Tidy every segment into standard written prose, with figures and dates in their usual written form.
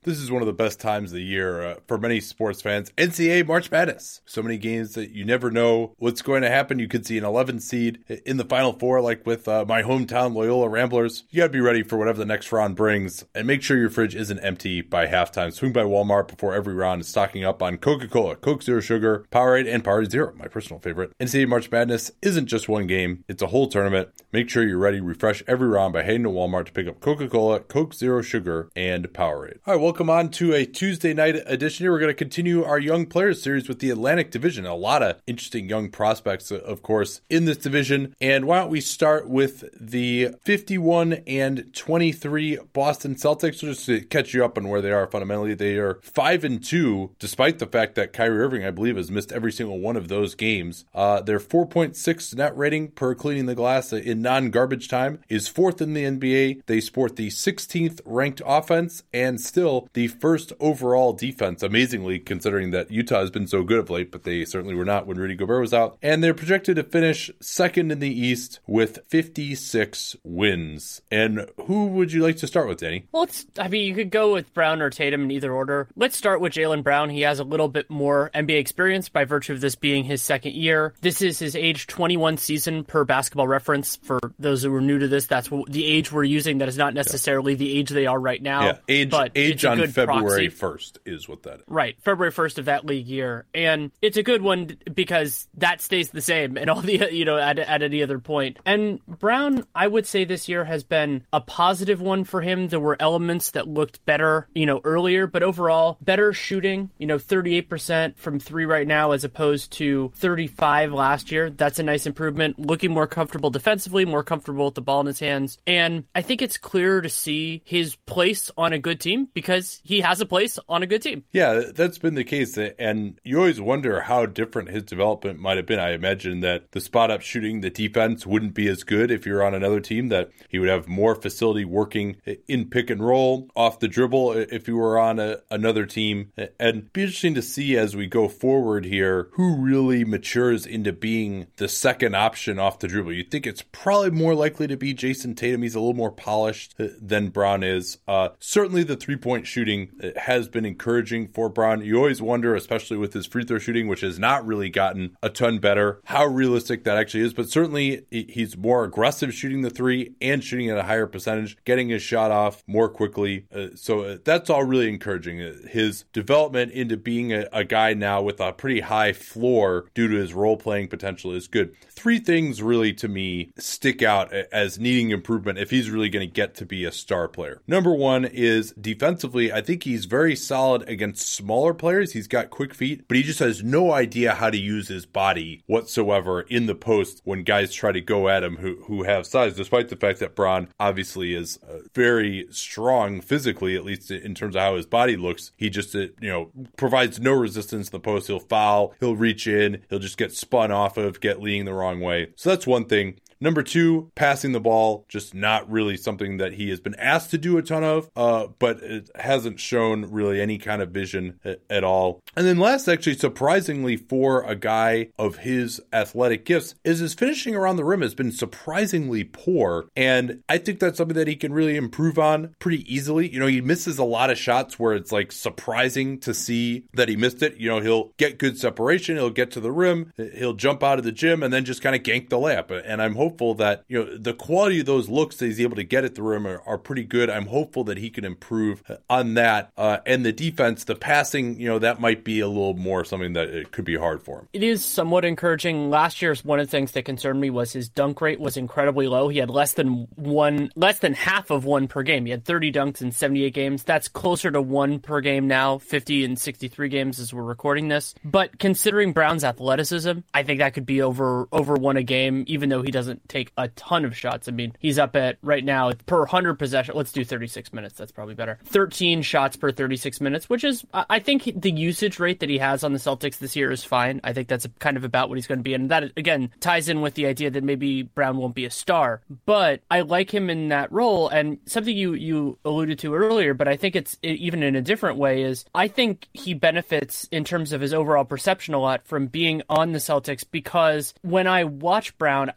This is one of the best times of the year for many sports fans. NCAA March Madness. So many games that you never know what's going to happen. You could see an 11 seed in the Final Four, like with my hometown Loyola Ramblers. You got to be ready for whatever the next round brings, and make sure your fridge isn't empty by halftime. Swing by Walmart before every round and stocking up on Coca-Cola, Coke Zero Sugar, Powerade, and Powerade Zero, my personal favorite. NCAA March Madness isn't just one game, it's a whole tournament. Make sure you're ready. Refresh every round by heading to Walmart to pick up Coca-Cola, Coke Zero Sugar, and Powerade. All right, welcome on to a Tuesday night edition here. We're going to continue our Young Players series with the Atlantic Division. A lot of interesting young prospects, of course, in this division. And why don't we start with the 51-23 Boston Celtics, just to catch you up on where they are fundamentally. They are 5-2, despite the fact that Kyrie Irving, I believe, has missed every single one of those games. Their 4.6 net rating per cleaning the glass in non-garbage time is fourth in the NBA. They sport the 16th ranked offense and still the first overall defense, amazingly, considering that Utah has been so good of late, but they certainly were not when Rudy Gobert was out. And they're projected to finish second in the East with 56 wins. And who would you like to start with, Danny? Well, you could go with Brown or Tatum in either order. Let's start with Jaylen Brown. He has a little bit more NBA experience by virtue of this being his second year. This is his age 21 season per Basketball Reference. For those who are new to this, that's the age we're using. That is not necessarily the age they are right now. Yeah, age on February 1st is what that is. Right, February 1st of that league year. And it's a good one because that stays the same and all the, at any other point. And Brown, I would say this year has been a positive one for him. There were elements that looked better, earlier, but overall better shooting, 38% from three right now as opposed to 35 last year. That's a nice improvement. Looking more comfortable defensively, more comfortable with the ball in his hands. And I think it's clear to see his place on a good team because he has a place on a good team. Yeah, that's been the case. And you always wonder how different his development might have been. I imagine that the spot-up shooting, the defense wouldn't be as good if you're on another team, that he would have more facility working in pick and roll, off the dribble if you were on another team. And it'd be interesting to see as we go forward here who really matures into being the second option off the dribble. You'd think it's probably more likely to be Jason Tatum. He's a little more polished than Brown is. Certainly the three-point shooting has been encouraging for Brown. You always wonder, especially with his free throw shooting, which has not really gotten a ton better, how realistic that actually is. But certainly he's more aggressive shooting the three and shooting at a higher percentage, getting his shot off more quickly. So that's all really encouraging. His development into being a guy now with a pretty high floor due to his role-playing potential is good. Three things really to me stick out as needing improvement if he's really going to get to be a star player. Number one is defensively. I think he's very solid against smaller players. He's got quick feet, but he just has no idea how to use his body whatsoever in the post when guys try to go at him who have size, despite the fact that Braun obviously is very strong physically, at least in terms of how his body looks. He just, provides no resistance to the post. He'll foul, he'll reach in, he'll just get spun off of, get leaning the wrong way. So that's one thing. Number two, passing the ball, just not really something that he has been asked to do a ton of, but it hasn't shown really any kind of vision at all. And then last, actually, surprisingly for a guy of his athletic gifts, is his finishing around the rim has been surprisingly poor. And I think that's something that he can really improve on pretty easily. He misses a lot of shots where it's like surprising to see that he missed it. He'll get good separation, he'll get to the rim, he'll jump out of the gym and then just kind of gank the layup. And I'm hopeful that the quality of those looks that he's able to get at the rim are pretty good. I'm hopeful that he can improve on that. And the defense, the passing, that might be a little more something that it could be hard for him. It is somewhat encouraging. Last year's one of the things that concerned me was his dunk rate was incredibly low. He had less than half of one per game. He had 30 dunks in 78 games. That's closer to one per game now, 50 in 63 games as we're recording this. But considering Brown's athleticism, I think that could be over one a game, even though he doesn't take a ton of shots. I mean, he's up at right now per 100 possession. Let's do 36 minutes. That's probably better. 13 shots per 36 minutes, which is, I think the usage rate that he has on the Celtics this year is fine. I think that's kind of about what he's going to be. And that, again, ties in with the idea that maybe Brown won't be a star. But I like him in that role. And something you alluded to earlier, but I think it's even in a different way, is I think he benefits in terms of his overall perception a lot from being on the Celtics, because when I watch Brown, I don't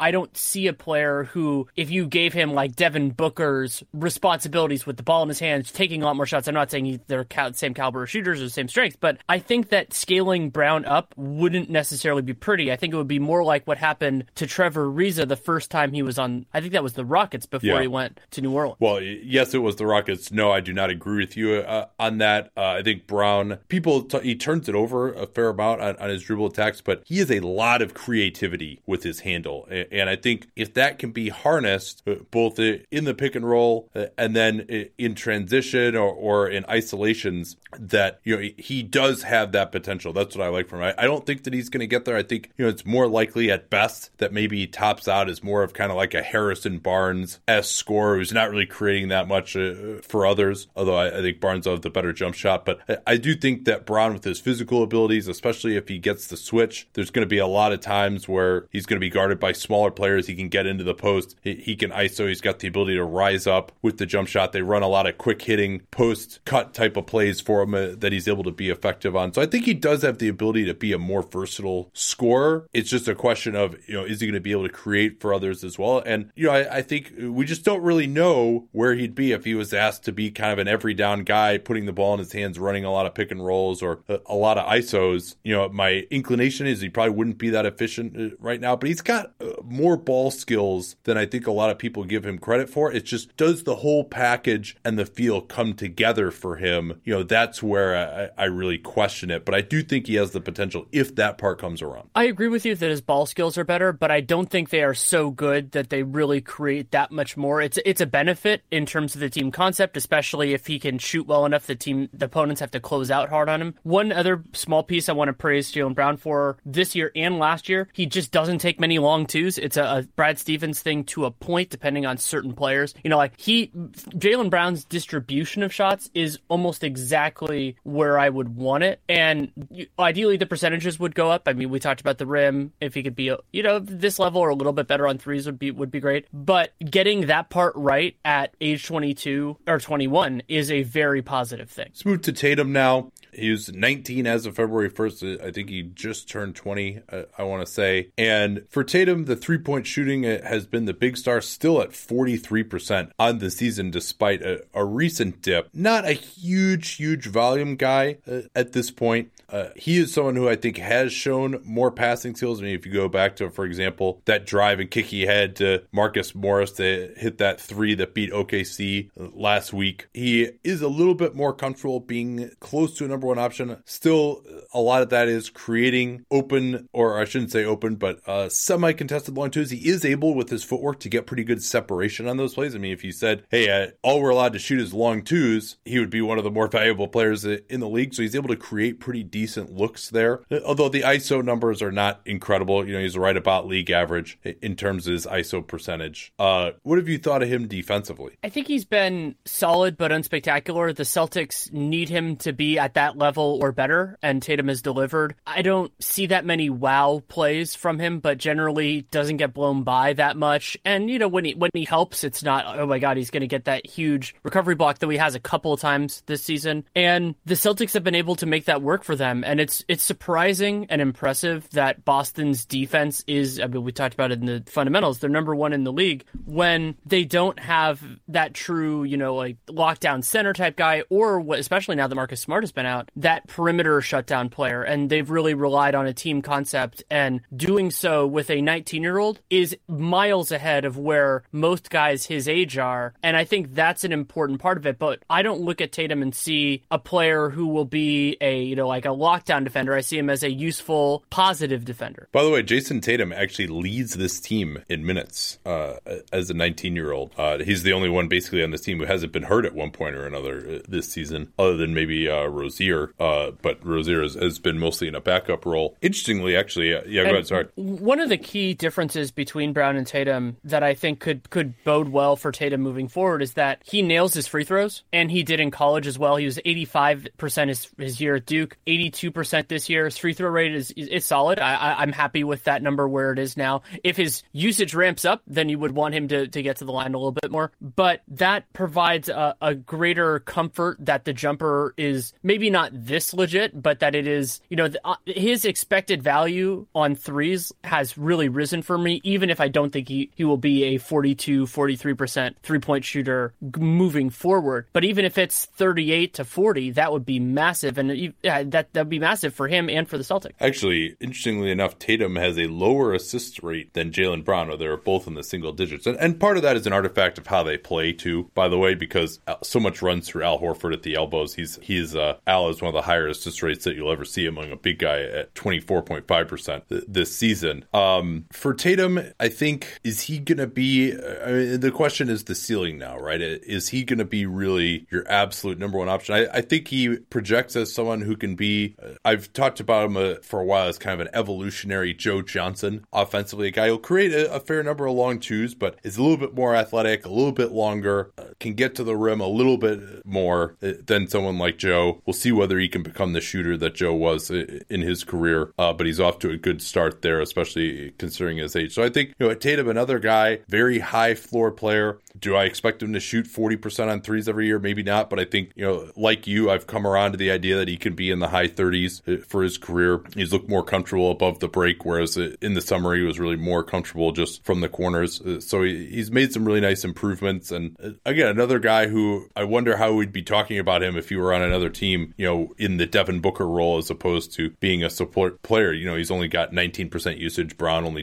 see a player who, if you gave him like Devin Booker's responsibilities with the ball in his hands, taking a lot more shots. I'm not saying they're same caliber of shooters or the same strength, but I think that scaling Brown up wouldn't necessarily be pretty. I think it would be more like what happened to Trevor Ariza the first time he was on, I think that was the Rockets before he went to New Orleans. Well, yes, it was the Rockets. No, I do not agree with you on that. I think Brown, he turns it over a fair amount on his dribble attacks, but he has a lot of creativity with his handle. And I think if that can be harnessed both in the pick and roll and then in transition or in isolations, that he does have that potential. That's what I like from him. I don't think that he's going to get there. I think it's more likely at best that maybe he tops out as more of kind of like a Harrison Barnes-esque scorer who's not really creating that much for others, although I think Barnes will have the better jump shot. But I do think that Brown, with his physical abilities, especially if he gets the switch, there's going to be a lot of times where he's going to be guarded by smaller players. He can get into the post. He can ISO. He's got the ability to rise up with the jump shot. They run a lot of quick hitting post cut type of plays for him that he's able to be effective on. So I think he does have the ability to be a more versatile scorer. It's just a question of, is he going to be able to create for others as well? And, I think we just don't really know where he'd be if he was asked to be kind of an every down guy, putting the ball in his hands, running a lot of pick and rolls or a lot of ISOs. My inclination is he probably wouldn't be that efficient right now, but he's got more ball skills than I think a lot of people give him credit for. It's just, does the whole package and the feel come together for him? That's where I really question it, but I do think he has the potential if that part comes around. I agree with you that his ball skills are better, but I don't think they are so good that they really create that much more. It's a benefit in terms of the team concept, especially if he can shoot well enough. The opponents have to close out hard on him. One other small piece I want to praise Jaylen Brown for this year and last year, he just doesn't take many long twos. It's a Brad Stevens thing to a point, depending on certain players. Jaylen Brown's distribution of shots is almost exactly where I would want it, and ideally the percentages would go up. I mean, we talked about the rim. If he could be, this level or a little bit better on threes would be great. But getting that part right at age 22 or 21 is a very positive thing. Let's move to Tatum now. He was 19 as of February 1st. I think he just turned 20, I want to say. And for Tatum, the three-point shooting has been the big star, still at 43% on the season, despite a recent dip. Not a huge volume guy at this point. He is someone who I think has shown more passing skills. I mean, if you go back to, for example, that drive and kick he had to Marcus Morris to hit that three that beat OKC last week, he is a little bit more comfortable being close to a number one option. Still, a lot of that is creating open, or I shouldn't say open, but semi-contested long twos. He is able with his footwork to get pretty good separation on those plays. I mean, if you said, hey, all we're allowed to shoot is long twos, he would be one of the more valuable players in the league. So he's able to create pretty decent looks there. Although the ISO numbers are not incredible. He's right about league average in terms of his ISO percentage. What have you thought of him defensively? I think he's been solid but unspectacular. The Celtics need him to be at that level or better, and Tatum has delivered. I don't see that many wow plays from him, but generally doesn't get blown by that much. And when he helps, it's not, oh my god, he's going to get that huge recovery block, though he has a couple of times this season. And the Celtics have been able to make that work for them. And it's surprising and impressive that Boston's defense is, I mean, we talked about it in the fundamentals, they're number one in the league, when they don't have that true, lockdown center type guy, or especially now that Marcus Smart has been out, that perimeter shutdown player. And they've really relied on a team concept, and doing so with a 19-year-old is miles ahead of where most guys his age are. And I think that's an important part of it. But I don't look at Tatum and see a player who will be a lockdown defender. I see him as a useful, positive defender. By the way, Jason Tatum actually leads this team in minutes as a 19-year-old. He's the only one basically on this team who hasn't been hurt at one point or another this season, other than maybe Rozier. But Rozier has been mostly in a backup role. Interestingly, actually, go ahead, sorry. One of the key differences between Brown and Tatum that I think could bode well for Tatum moving forward is that he nails his free throws, and he did in college as well. He was 85% his year at Duke, 82% this year. His free throw rate is solid. I'm happy with that number where it is now. If his usage ramps up, then you would want him to get to the line a little bit more. But that provides a greater comfort that the jumper is maybe not this legit, but that it is, his expected value on threes has really risen for me, even if I don't think he will be a 42, 43% three-point shooter moving forward. But even if it's 38 to 40, that would be massive, and that would be massive for him and for the Celtics. Actually, interestingly enough, Tatum has a lower assist rate than Jaylen Brown, or they're both in the single digits. And part of that is an artifact of how they play, too, by the way, because so much runs through Al Horford at the elbows. Al is one of the higher assist rates that you'll ever see among a big guy at 24.5% this season. For Tatum, I think, is he going to be, the question is the ceiling now, right? Is he going to be really your absolute number one option? I think he projects as someone who can be, I've talked about him for a while as kind of an evolutionary Joe Johnson offensively, a guy who'll create a fair number of long twos, but is a little bit more athletic, a little bit longer, can get to the rim a little bit more than someone like Joe. We'll see whether he can become the shooter that Joe was in his career, but he's off to a good start there, especially considering his age. So I think, Tatum, another guy, very high floor player. Do I expect him to shoot 40% on threes every year? Maybe not, but I think, like you, I've come around to the idea that he can be in the high 30s for his career. He's looked more comfortable above the break, whereas in the summer he was really more comfortable just from the corners. So he's made some really nice improvements. And again, another guy who I wonder how we'd be talking about him if he were on another team, in the Devin Booker role as opposed to being a support player. He's only got 19% usage, Brown only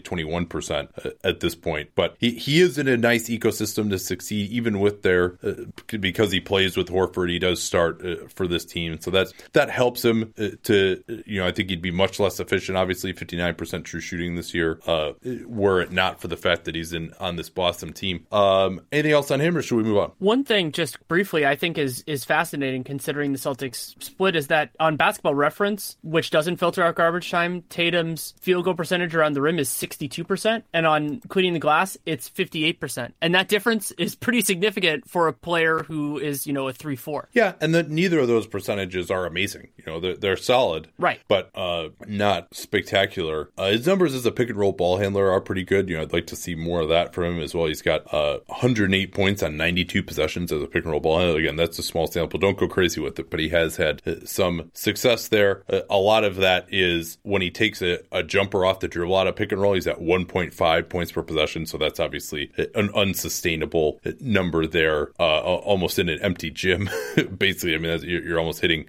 21% at this point. But he is in a nice ecosystem to succeed, even with because he plays with Horford, he does start for this team. So that helps him to, I think he'd be much less efficient, obviously 59% true shooting this year, were it not for the fact that he's on this Boston team. Anything else on him, or should we move on? One thing, just briefly, I think is fascinating considering the Celtics split is that on Basketball Reference, which doesn't filter out garbage time, Tatum's field goal percentage around the rim is 62%, and on Cleaning the Glass, it's 58%. And that difference is pretty significant for a player who is, a 3-4. Yeah, and neither of those percentages are amazing. They're solid, right? But not spectacular. His numbers as a pick and roll ball handler are pretty good. I'd like to see more of that from him as well. He's got 108 points on 92 possessions as a pick and roll ball handler. Again, that's a small sample. Don't go crazy with it, but he has had some success there. A lot of that is when he takes a jumper off the dribble out of pick and roll, he's at 1.5 points per possession. So that's obviously an unsustainable number there, almost in an empty gym. Basically, you're almost hitting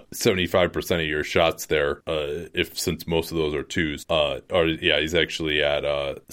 75% of your shots there, since most of those are twos. He's actually at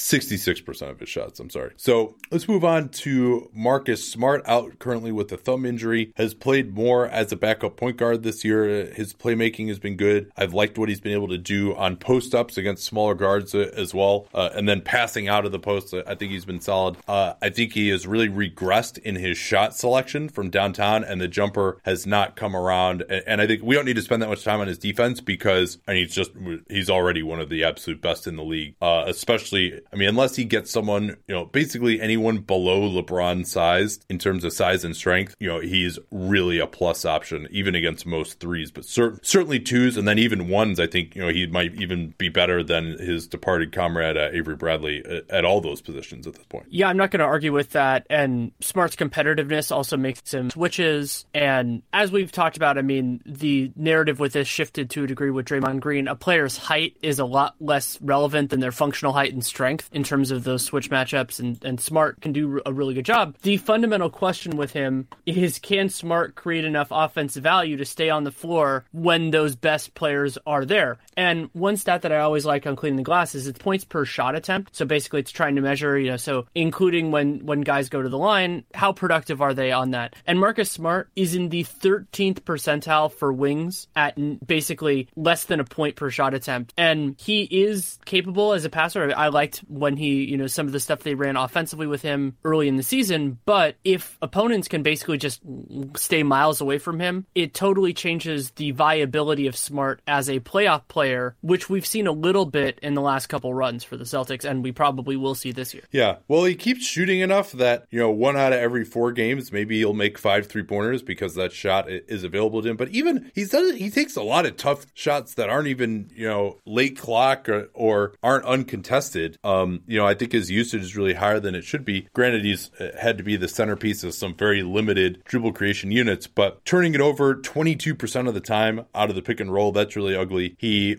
66% of his shots. I'm sorry. So let's move on to Marcus Smart, out currently with a thumb injury, has played more as a backup point guard this year. His playmaking has been good. I've liked what he's been able to do on post-ups against smaller guards as well, and then passing out of the post. I think he's been solid. I think he has really regressed in his shot selection from downtown, and the jumper has not come around. And I think we don't need to spend that much time on his defense because he's already one of the absolute best in the league. Especially, unless he gets someone, basically anyone below LeBron sized in terms of size and strength, he's really a plus option, even against most threes, but certainly twos, and then even ones. I think, he might even be better than his departed comrade Avery Bradley at all those positions at this point. Yeah, I'm not going to argue with that. And Smart's competitiveness also makes him switches. And as we've talked about, the narrative with this shifted to a degree with Draymond Green. A player's height is a lot less relevant than their functional height and strength in terms of those switch matchups, and Smart can do a really good job. The fundamental question with him is, can Smart create enough offensive value to stay on the floor when those best players are there? And one stat that I always like on Cleaning the Glass is it's points per shot attempt. So basically it's trying to measure, so including when guys go to the line, how productive are they on that? And Marcus Smart is in the 13th percentile for wings at basically less than a point per shot attempt. And he is capable as a passer. I liked when he, some of the stuff they ran offensively with him early in the season. But if opponents can basically just stay miles away from him, it totally changes the viability of Smart as a playoff player, which we've seen a little bit in the last couple runs for the Celtics, and we probably will see this year. Yeah, well, he keeps shooting enough that that, 1 out of every 4 games, maybe he'll make 5 3-pointers because that shot is available to him. But even he takes a lot of tough shots that aren't even, late clock or aren't uncontested. I think his usage is really higher than it should be. Granted, he's had to be the centerpiece of some very limited dribble creation units, but turning it over 22% of the time out of the pick and roll, that's really ugly.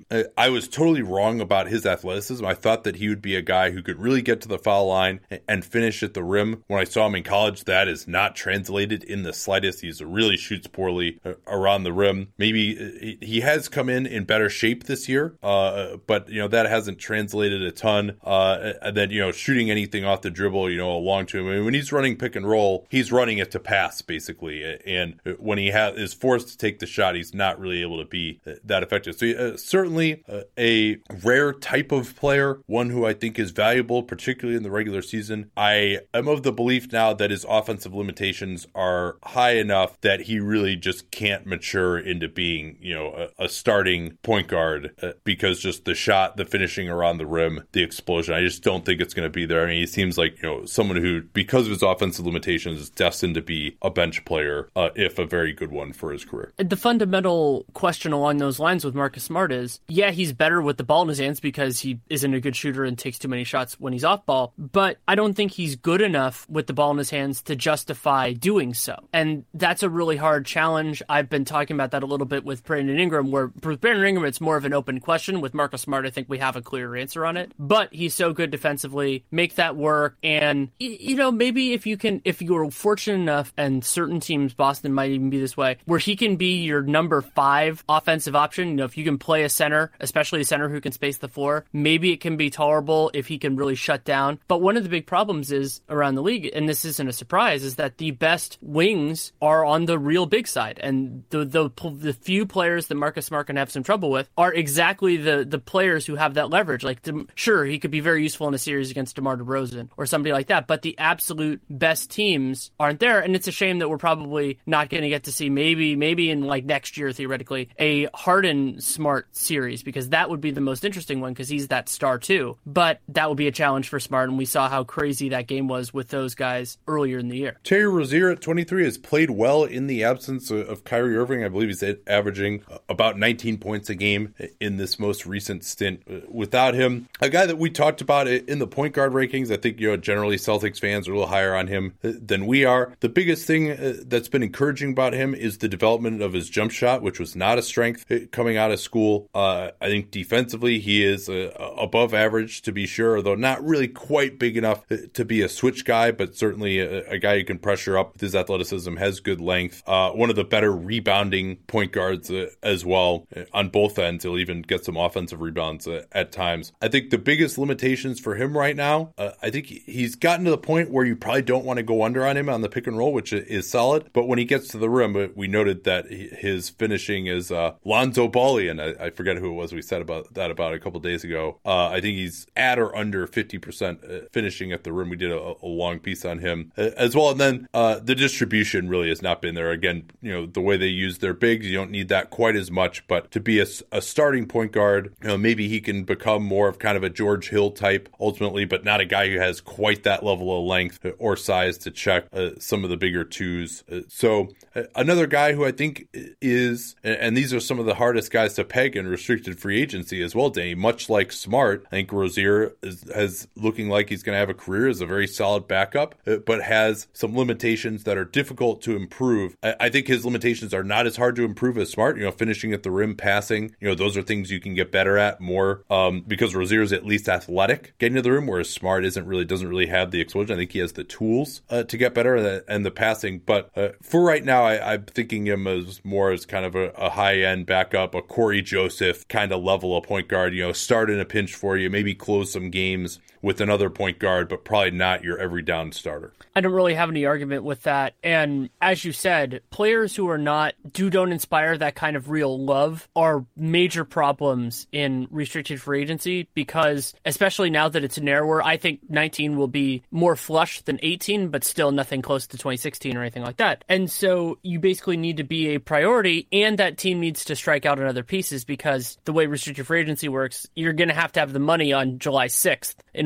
I was totally wrong about his athleticism. I thought that he would be a guy who could really get to the foul line and finish at the rim. When I saw him in college, that is not translated in the slightest. He really shoots poorly around the rim. Maybe he has come in better shape this year, but that hasn't translated a ton. And then shooting anything off the dribble, along to him. I mean, when he's running pick and roll, he's running it to pass basically, and when he is forced to take the shot, he's not really able to be that effective. So certainly a rare type of player, one who I think is valuable, particularly in the regular season. I am of the belief now that his offensive limitations are high enough that he really just can't mature into being, a starting point guard because just the shot, the finishing around the rim, the explosion, I just don't think it's going to be there. I mean, he seems like, someone who, because of his offensive limitations, is destined to be a bench player, if a very good one for his career. The fundamental question along those lines with Marcus Smart is, yeah, he's better with the ball in his hands because he isn't a good shooter and takes too many shots when he's off ball, but I don't think he's good enough with the ball in his hands to justify doing so. And that's a really hard challenge. I've been talking about that a little bit with Brandon Ingram, where with Brandon Ingram, it's more of an open question. With Marcus Smart, I think we have a clear answer on it, but he's so good defensively, make that work. And, maybe if you're fortunate enough, and certain teams, Boston might even be this way, where he can be your number 5 offensive option, if you can play a center, especially a center who can space the floor, maybe it can be tolerable if he can really shut down. But one of the big problems is around the league, and this isn't a surprise, is that the best wings are on the real big side. And the few players that Marcus Smart can have some trouble with are exactly the players who have that leverage. Like, sure, he could be very useful in a series against DeMar DeRozan or somebody like that, but the absolute best teams aren't there. And it's a shame that we're probably not going to get to see maybe in like next year, theoretically, a Harden-Smart series, because that would be the most interesting one because he's that star too. But that would be a challenge for Smart, and we saw how crazy that game was with those guys earlier in the year. Terry Rozier at 23 has played well in the absence of Kyrie Irving. I believe he's averaging about 19 points a game in this most recent stint without him. A guy that we talked about in the point guard rankings, I think, generally Celtics fans are a little higher on him than we are. The biggest thing that's been encouraging about him is the development of his jump shot, which was not a strength coming out of school. I think defensively he is above average, to be sure, though not really quite big enough to be a switch guy, but certainly a guy who can pressure up with his athleticism, has good length. One of the better rebounding point guards as well on both ends. He'll even get some offensive rebounds at times. I think the biggest limitations for him right now, I think he's gotten to the point where you probably don't want to go under on him on the pick and roll, which is solid. But when he gets to the rim, we noted that his finishing is Lonzo Ball-y, and I forget who it was we said about that about a couple days ago. I think he's at or under 50% finishing at the rim. We did a long piece on him as well. And then the distribution really has not been there. Again, the way they use their bigs, you don't need that quite as much. But to be a starting point guard, maybe he can become more of kind of a George Hill type ultimately, but not a guy who has quite that level of length or size to check some of the bigger twos. So another guy who I think is, and these are some of the hardest guys to peg in restricted free agency as well, Danny, much like Smart, I think Rozier is looking like he's going to have a career as a very solid backup, but has some limitations that are difficult to improve. I think his limitations are not as hard to improve as Smart, finishing at the rim, passing, those are things you can get better at more, because Rozier is at least athletic getting to the rim, whereas Smart doesn't really have the explosion. I think he has the tools to get better and the passing, but for right now, I'm thinking him as more as kind of a high-end backup, a Corey Joseph kind of level of point guard, start in a pinch for you, maybe close some games with another point guard, but probably not your every down starter. I don't really have any argument with that. And as you said, players who don't inspire that kind of real love are major problems in restricted free agency, because especially now that it's narrower, I think 19 will be more flush than 18, but still nothing close to 2016 or anything like that. And so you basically need to be a priority, and that team needs to strike out on other pieces, because the way restricted free agency works, you're going to have the money on July 6th in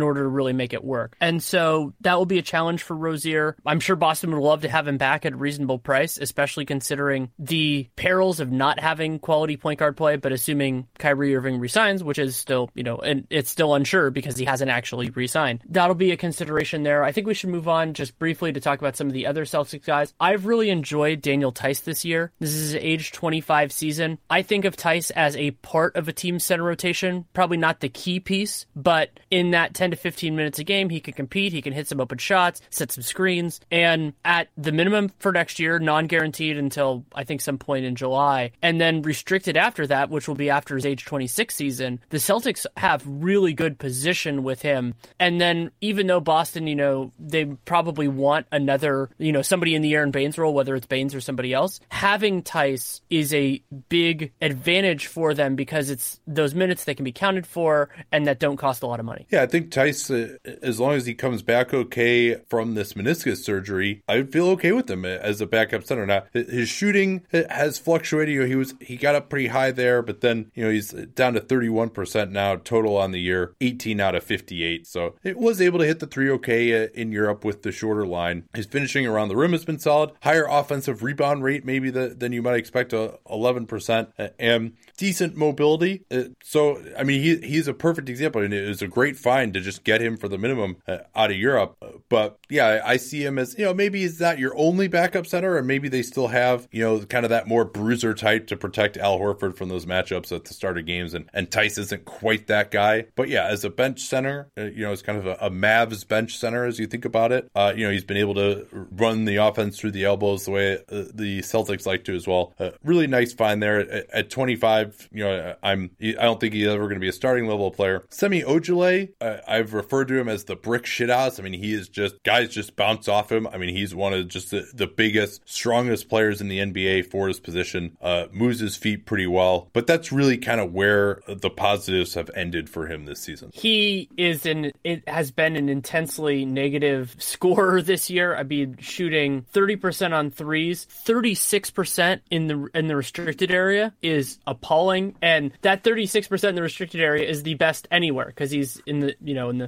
order to really make it work. And so that will be a challenge for Rozier. I'm sure Boston would love to have him back at a reasonable price, especially considering the perils of not having quality point guard play, but assuming Kyrie Irving resigns, which is still, and it's still unsure because he hasn't actually resigned. That'll be a consideration there. I think we should move on just briefly to talk about some of the other Celtics guys. I've really enjoyed Daniel Theis this year. This is his age 25 season. I think of Theis as a part of a team's center rotation, probably not the key piece, but in that 10 to 15 minutes a game, he can compete, he can hit some open shots, set some screens, and at the minimum for next year, non-guaranteed until I think some point in July, and then restricted after that, which will be after his age 26 season, the Celtics have really good position with him. And then even though Boston, they probably want another, somebody in the Aaron Baines role, whether it's Baines or somebody else, having Theis is a big advantage for them because it's those minutes that can be counted for and that don't cost a lot of money. Yeah, I think Theis, as long as he comes back okay from this meniscus surgery, I would feel okay with him as a backup center. Now, his shooting has fluctuated. He got up pretty high there, but then, he's down to 31% now total on the year, 18 out of 58. So it was able to hit the three okay in Europe with the shorter line. His finishing around the rim has been solid. Higher offensive rebound rate maybe than you might expect, 11%, and decent mobility. So, I mean, he's a perfect example, and it was a great find to just get him for the minimum out of Europe. But yeah, I see him as, maybe he's not your only backup center, or maybe they still have, kind of that more bruiser type to protect Al Horford from those matchups at the start of games. And Theis isn't quite that guy. But yeah, as a bench center, it's kind of a Mavs bench center as you think about it. He's been able to run the offense through the elbows the way the Celtics like to as well. Really nice find there at 25. I don't think he's ever going to be a starting level player. Semi Ojeleye, I've referred to him as the brick shithouse. I mean, he is just, guys just bounce off him. I mean, he's one of just the biggest, strongest players in the NBA for his position. Moves his feet pretty well. But that's really kind of where the positives have ended for him this season. It has been an intensely negative scorer this year. I mean, shooting 30% on threes, 36% in the restricted area is appalling. And that 36% in the restricted area is the best anywhere because he's in the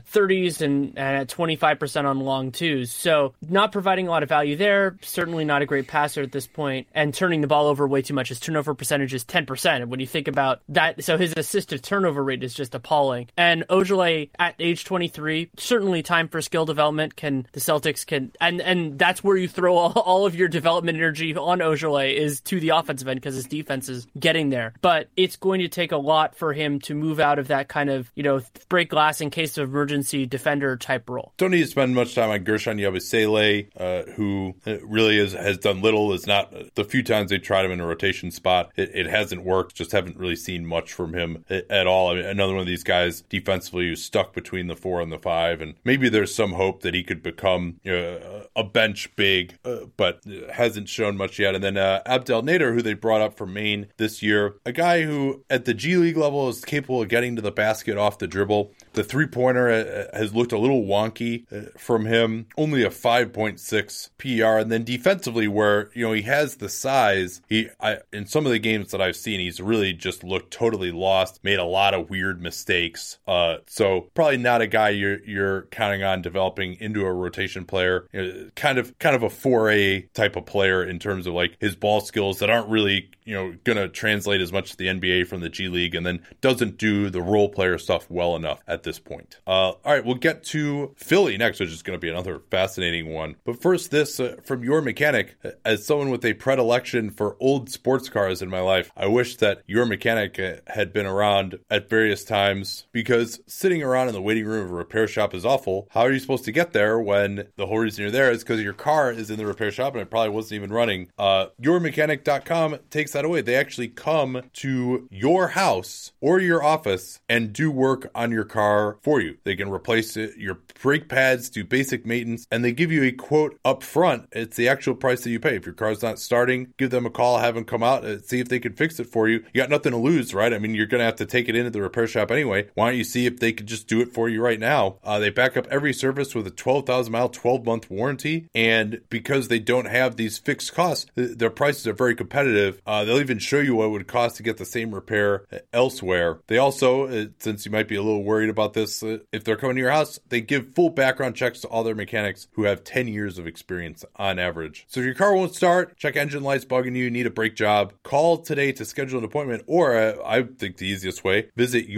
30s and at 25% on long twos. So not providing a lot of value there. Certainly not a great passer at this point, and turning the ball over way too much. His turnover percentage is 10%. And when you think about that, so his assist to turnover rate is just appalling. And Ojeleye at age 23, certainly time for skill development. The Celtics can, and that's where you throw all of your development energy on Ojeleye is to the offensive end because his defense is getting there. But it's going to take a lot for him to move out of that kind of, break glass in case of emergency defender type role. Don't need to spend much time on Gershon Yabusele, who really has done little. Is not the few times they tried him in a rotation spot, it hasn't worked. Just haven't really seen much from him at all. I mean, another one of these guys defensively who's stuck between the 4 and the 5, and maybe there's some hope that he could become a bench big, but hasn't shown much yet. And then Abdel Nader, who they brought up from Maine this year, a guy who at the G League level is capable of getting to the basket off the dribble. The three-pointer has looked a little wonky from him, only a 5.6 PR. And then defensively, where he has the size, in some of the games that I've seen, he's really just looked totally lost, made a lot of weird mistakes. So probably not a guy you're counting on developing into a rotation player. Kind of a 4A type of player in terms of like his ball skills that aren't really going to translate as much to the NBA from the G League, and then doesn't do the role player stuff well enough at this point. All right, we'll get to Philly next, which is going to be another fascinating one. But first, this from Your Mechanic. As someone with a predilection for old sports cars in my life, I wish that Your Mechanic had been around at various times, because sitting around in the waiting room of a repair shop is awful. How are you supposed to get there when the whole reason you're there is because your car is in the repair shop and it probably wasn't even running? YourMechanic.com takes that away. They actually come to your house or your office and do work on your car for you. They can replace your brake pads, do basic maintenance, and they give you a quote up front. It's the actual price that you pay. If your car's not starting, give them a call, have them come out, see if they can fix it for you. You got nothing to lose, right? I mean, you're going to have to take it into the repair shop anyway. Why don't you see if they could just do it for you right now? They back up every service with a 12,000 mile, 12-month warranty. And because they don't have these fixed costs, their prices are very competitive. They'll even show you what it would cost to get the same repair elsewhere. They also, since you might be a little worried about about this. If they're coming to your house, they give full background checks to all their mechanics who have 10 years of experience on average. So if your car won't start, check engine lights bugging you, need a brake job, call today to schedule an appointment, or I think the easiest way, visit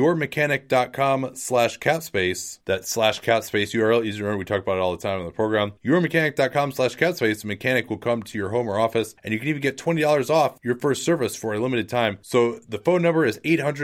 yourmechanic.com/capspace. That /capspace URL, easy to remember, we talk about it all the time on the program. Yourmechanic.com/capspace. The mechanic will come to your home or office, and you can even get $20 off your first service for a limited time. So the phone number is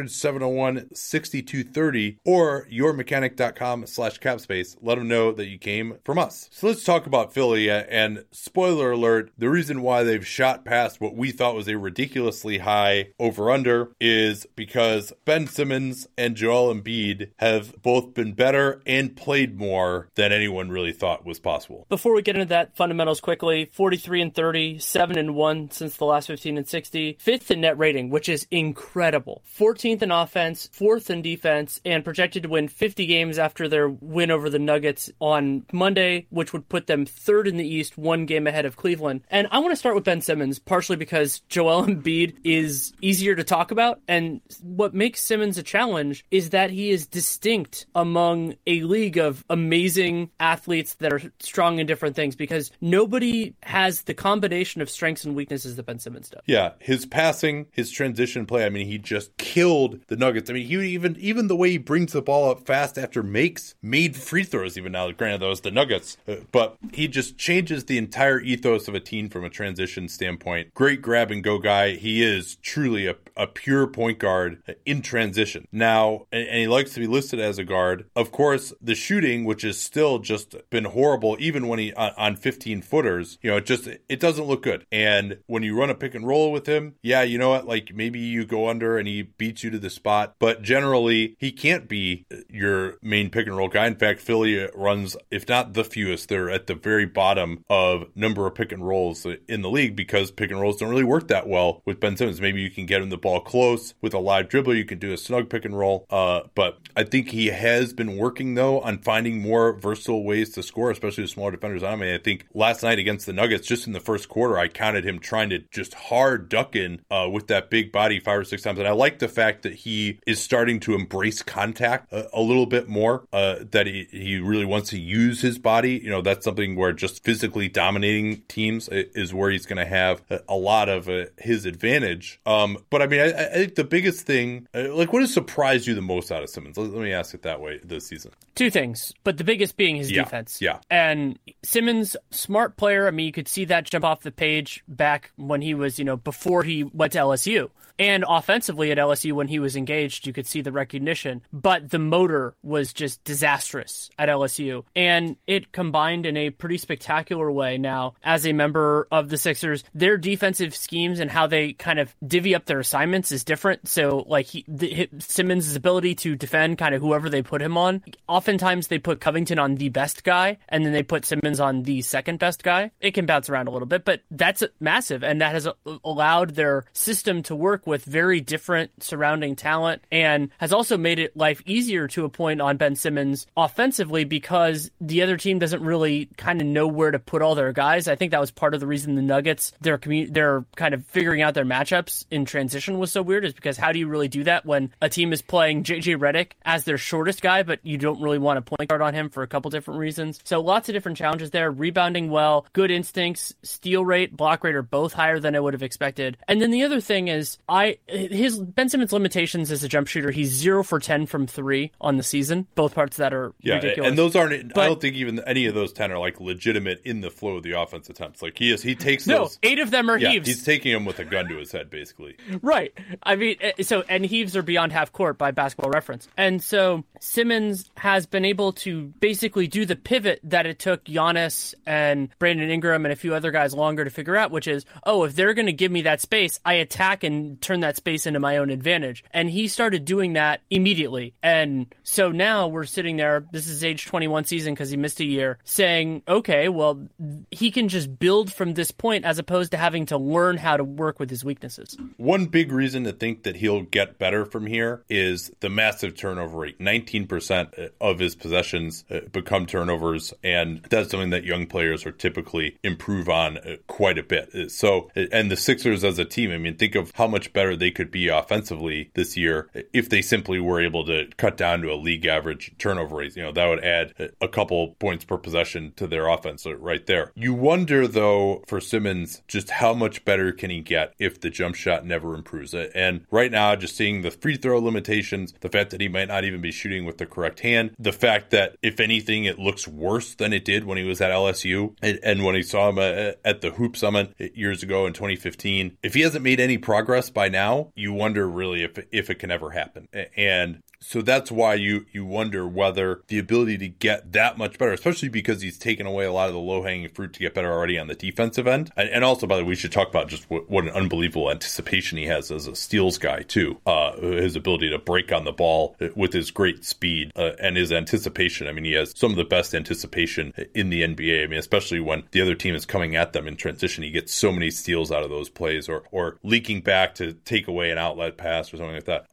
800-701-6230 or yourmechanic.com/capspace. Let them know that you came from us. So let's talk about Philly, and spoiler alert, the reason why they've shot past what we thought was a ridiculously high over-under is because Ben Simmons and Joel Embiid have both been better and played more than anyone really thought was possible. Before we get into that, fundamentals quickly, 43-30, 7-1 since the last 15 and 60, 5th in net rating, which is incredible. 14th in offense, 4th in defense, and projected to win 50 games after their win over the Nuggets on Monday, which would put them 3rd in the East, 1 game ahead of Cleveland. And I want to start with Ben Simmons, partially because Joel Embiid is easier to talk about, and what makes Simmons a challenge is that he is distinct among a league of amazing athletes that are strong in different things, because nobody has the combination of strengths and weaknesses that Ben Simmons does. Yeah, his passing, his transition play, I mean, he just killed the Nuggets. I mean, he even the way he brings the ball up fast after made free throws, even now, granted, that was the Nuggets, but he just changes the entire ethos of a team from a transition standpoint. Great grab and go guy. He is truly a pure point guard in transition. Now, and he likes to be listed as a guard. Of course, the shooting, which has still just been horrible, even when he on 15-footers, it doesn't look good. And when you run a pick and roll with him, yeah, you know what, like maybe you go under and he beats you to the spot, but generally he can't be your main pick and roll guy. In fact, Philly runs, if not the fewest, they're at the very bottom of number of pick and rolls in the league, because pick and rolls don't really work that well with Ben Simmons. Maybe you can get him the ball close with a live dribble, you can do a snug pick and roll, but I think he has been working though on finding more versatile ways to score, especially with smaller defenders on him. I think last night against the Nuggets, just in the first quarter, I counted him trying to just hard duck in with that big body 5 or 6 times, and I like the fact that he is starting to embrace contact a little bit more, that he really wants to use his body. That's something where just physically dominating teams is where he's going to have a lot of his advantage. But I mean, I think the biggest thing, what has surprised you the most out of Simmons? Let me ask it that way this season. 2 things, but the biggest being his defense. Yeah. And Simmons, smart player. I mean, you could see that jump off the page back when he was, before he went to LSU. And offensively at LSU, when he was engaged, you could see the recognition. But the motor was just disastrous at LSU. And it combined in a pretty spectacular way. Now, as a member of the Sixers, their defensive schemes and how they kind of divvy up their assignments is different. So, Simmons' ability to defend kind of whoever they put him on, oftentimes they put Covington on the best guy, and then they put Simmons on the second best guy. It can bounce around a little bit, but that's massive. And that has allowed their system to work with very different surrounding talent, and has also made it life easier to a point on Ben Simmons offensively, because the other team doesn't really kind of know where to put all their guys. I think that was part of the reason the Nuggets, their kind of figuring out their matchups in transition was so weird, is because how do you really do that when a team is playing JJ Redick as their shortest guy, but you don't really want a point guard on him for a couple different reasons. So lots of different challenges there. Rebounding well, good instincts, steal rate, block rate are both higher than I would have expected. And then the other thing is, his Ben Simmons' limitations as a jump shooter, he's 0 for 10 from 3 on the season. Both parts of that are ridiculous. And those aren't, I don't think even any of those 10 are legitimate in the flow of the offense attempts. He takes those. No, 8 of them are heaves. He's taking them with a gun to his head, basically. Right. I mean, and heaves are beyond half court by Basketball Reference. And so Simmons has been able to basically do the pivot that it took Giannis and Brandon Ingram and a few other guys longer to figure out, which is, if they're going to give me that space, I attack and turn that space into my own advantage. And he started doing that immediately. And so now we're sitting there, this is age 21 season because he missed a year, saying, okay, well, he can just build from this point as opposed to having to learn how to work with his weaknesses. One big reason to think that he'll get better from here is the massive turnover rate. 19% of his possessions become turnovers, and that's something that young players are typically improve on quite a bit. So, and the Sixers as a team, I mean, think of how much better they could be offensively this year if they simply were able to cut down to a league average turnover rate. That would add a couple points per possession to their offense right there. You wonder, though, for Simmons, just how much better can he get if the jump shot never improves. And right now, just seeing the free throw limitations, the fact that he might not even be shooting with the correct hand, the fact that, if anything, it looks worse than it did when he was at LSU and when he saw him at the Hoop Summit years ago in 2015. If he hasn't made any progress by now, you wonder really if it can ever happen. And so that's why you wonder whether the ability to get that much better, especially because he's taken away a lot of the low-hanging fruit to get better already on the defensive end. And also, by the way, we should talk about just what an unbelievable anticipation he has as a steals guy, too. His ability to break on the ball with his great speed and his anticipation. I mean, he has some of the best anticipation in the NBA. I mean, especially when the other team is coming at them in transition, he gets so many steals out of those plays or leaking back to take away an outlet pass or something like that.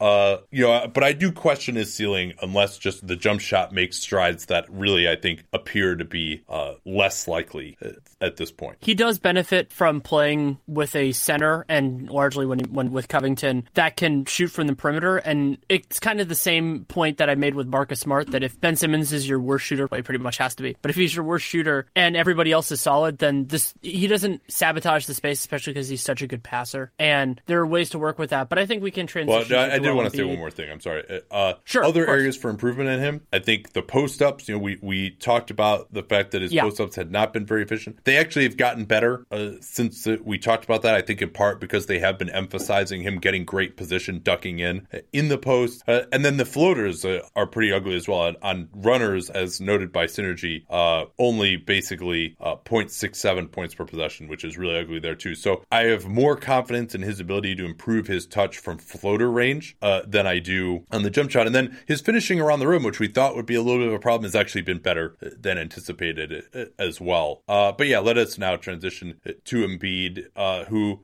But I do question his ceiling unless just the jump shot makes strides that really, I think, appear to be less likely at this point. He does benefit from playing with a center and largely when with Covington that can shoot from the perimeter. And it's kind of the same point that I made with Marcus Smart, that if Ben Simmons is your worst shooter, well, he pretty much has to be, but if he's your worst shooter and everybody else is solid, then he doesn't sabotage the space, especially because he's such a good passer. And there are ways to work with that. But I think we can transition. Well, I did want to say one more thing. I'm sorry. Sure. Other areas for improvement in him, I think the post-ups, we talked about the fact that his post-ups had not been very efficient. They actually have gotten better since we talked about that, I think in part because they have been emphasizing him getting great position, ducking in the post. And then the floaters are pretty ugly as well. On runners, as noted by Synergy, only basically 0.67 points per possession, which is really ugly there too. So I have more confidence in his ability to improve his touch from floater range than I do on the jump shot. And then his finishing around the rim, which we thought would be a little bit of a problem, has actually been better than anticipated as well. But yeah, let us now transition to Embiid, who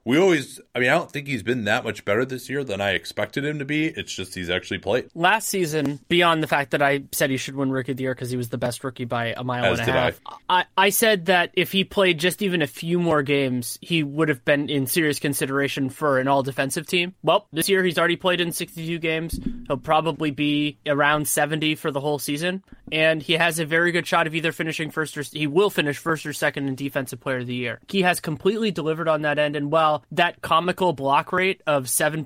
I don't think he's been that much better this year than I expected him to be. It's just he's actually played. Last season, beyond the fact that I said he should win Rookie of the Year because he was the best rookie by a mile and a half, I said that if he played just even a few more games, he would have been in serious consideration for an all-defensive team. Well, this year he's already played in 62 games. He'll probably be around 70 for the whole season, and he has a very good shot of either finishing he will finish first or second in Defensive Player of the Year. He has completely delivered on that end, and while that comical block rate of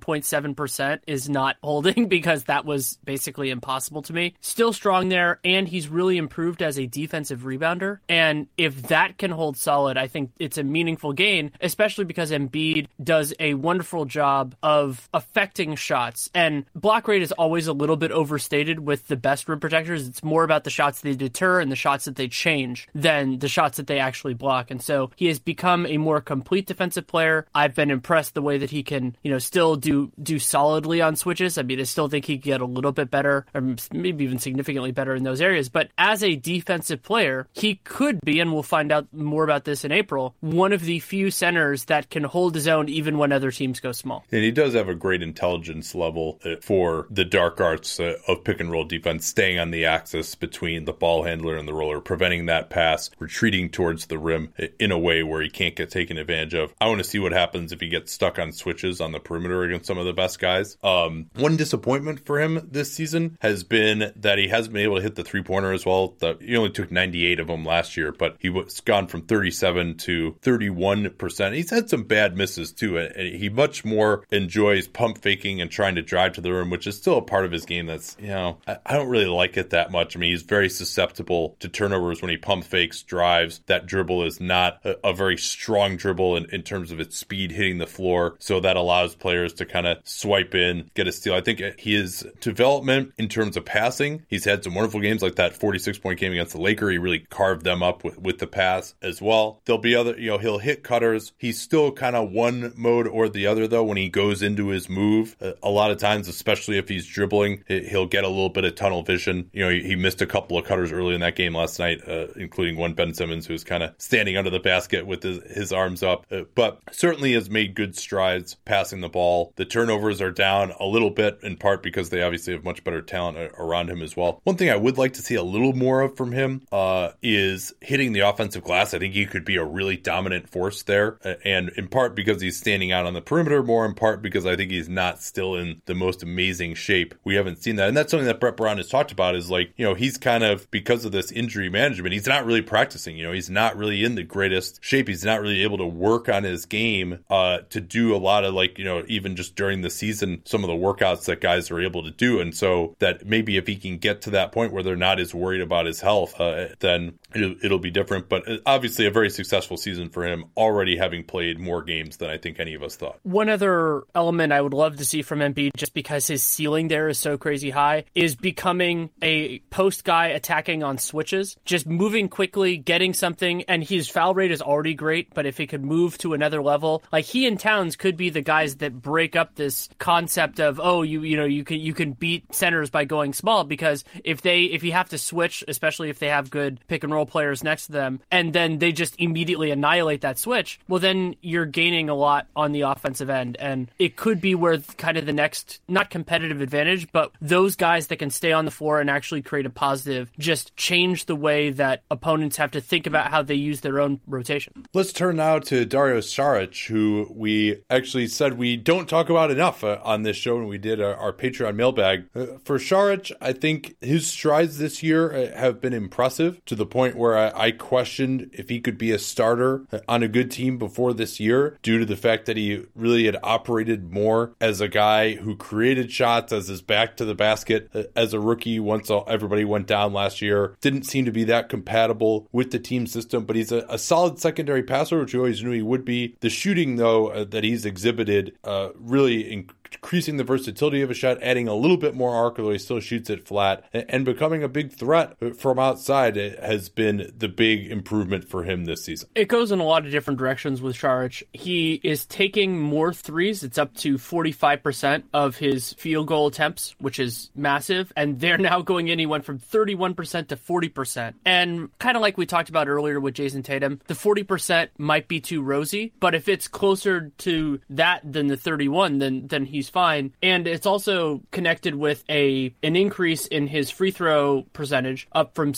7.7% is not holding because that was basically impossible to me, still strong there, and he's really improved as a defensive rebounder, and if that can hold solid, I think it's a meaningful gain, especially because Embiid does a wonderful job of affecting shots, and block rate is always a little bit overstated with the best rim protectors. It's more about the shots they deter and the shots that they change than the shots that they actually block. And so he has become a more complete defensive player. I've been impressed the way that he can, still do solidly on switches. I mean, I still think he could get a little bit better, or maybe even significantly better in those areas. But as a defensive player, he could be, and we'll find out more about this in April, one of the few centers that can hold his own even when other teams go small. And he does have a great intelligence level for the dark arts of pick and roll defense, staying on the axis between the ball handler and the roller, preventing that pass, retreating towards the rim in a way where he can't get taken advantage of. I want to see what happens if he gets stuck on switches on the perimeter against some of the best guys. One disappointment for him this season has been that he hasn't been able to hit the three-pointer as well. He only took 98 of them last year, but he was gone from 37 to 31%. He's had some bad misses too, and he much more enjoys pump faking and trying to drive to the rim, which is still a part of his game that's, I don't really like it that much. I mean, he's very susceptible to turnovers when he pump fakes, drives. That dribble is not a very strong dribble in terms of its speed hitting the floor, so that allows players to kind of swipe in, get a steal. I think his development in terms of passing, he's had some wonderful games like that 46-point game against the Lakers. He really carved them up with the pass as well. There'll be other, he'll hit cutters. He's still kind of one mode or the other, though, when he goes into his move. A lot of times, especially if he's dribbling, he'll get a little bit of tunnel vision. He missed a couple of cutters early in that game last night, including one Ben Simmons who was kind of standing under the basket with his arms up, but certainly has made good strides passing the ball. The turnovers are down a little bit, in part because they obviously have much better talent around him as well. One thing I would like to see a little more of from him is hitting the offensive glass. I think he could be a really dominant force there, and in part because he's standing out on the perimeter, more in part because I think he's not still in the most amazing shape. We haven't seen that, and that's something that Brett Brown has talked about, is like, he's kind of, because of this injury management, he's not really practicing. He's not really in the greatest shape. He's not really able to work on his game to do a lot of, like, even just during the season, some of the workouts that guys are able to do. And so that maybe if he can get to that point where they're not as worried about his health, then it'll be different. But obviously a very successful season for him, already having played more games than I think any of us thought. One other element I would love to see from Embiid, just because his ceiling there is so crazy high, is becoming a post guy attacking on switches, just moving quickly, getting something, and his foul rate is already great, but if he could move to another level, like he and Towns could be the guys that break up this concept of, you can beat centers by going small, because if you have to switch, especially if they have good pick and roll players next to them, and then they just immediately annihilate that switch, well, then you're gaining a lot on the offensive end, and it could be where kind of the next, not competitive advantage, but those guys that can stay on the floor and actually create a positive, just change the way that opponents have to think about how they use their own rotation. Let's turn now to Dario Saric, who we actually said we don't talk about enough on this show when we did our Patreon mailbag. For Saric, I think his strides this year have been impressive, to the point where I questioned if he could be a starter on a good team before this year, due to the fact that he really had operated more as a guy who created shots as his back to the basket as a rookie once everybody went down last year. Didn't seem to be that compatible with the team system, but he's a solid secondary passer, which you always knew he would be. The shooting, though, that he's exhibited really increasing the versatility of a shot, adding a little bit more arc, although he still shoots it flat, and becoming a big threat from outside has been the big improvement for him this season. It goes in a lot of different directions with Saric. He is taking more threes. It's up to 45% of his field goal attempts, which is massive, and they're now going in. He went from 31% to 40%. And kind of like we talked about earlier with Jason Tatum, the 40% might be too rosy, but if it's closer to that than the 31, then he's fine. And it's also connected with an increase in his free throw percentage, up from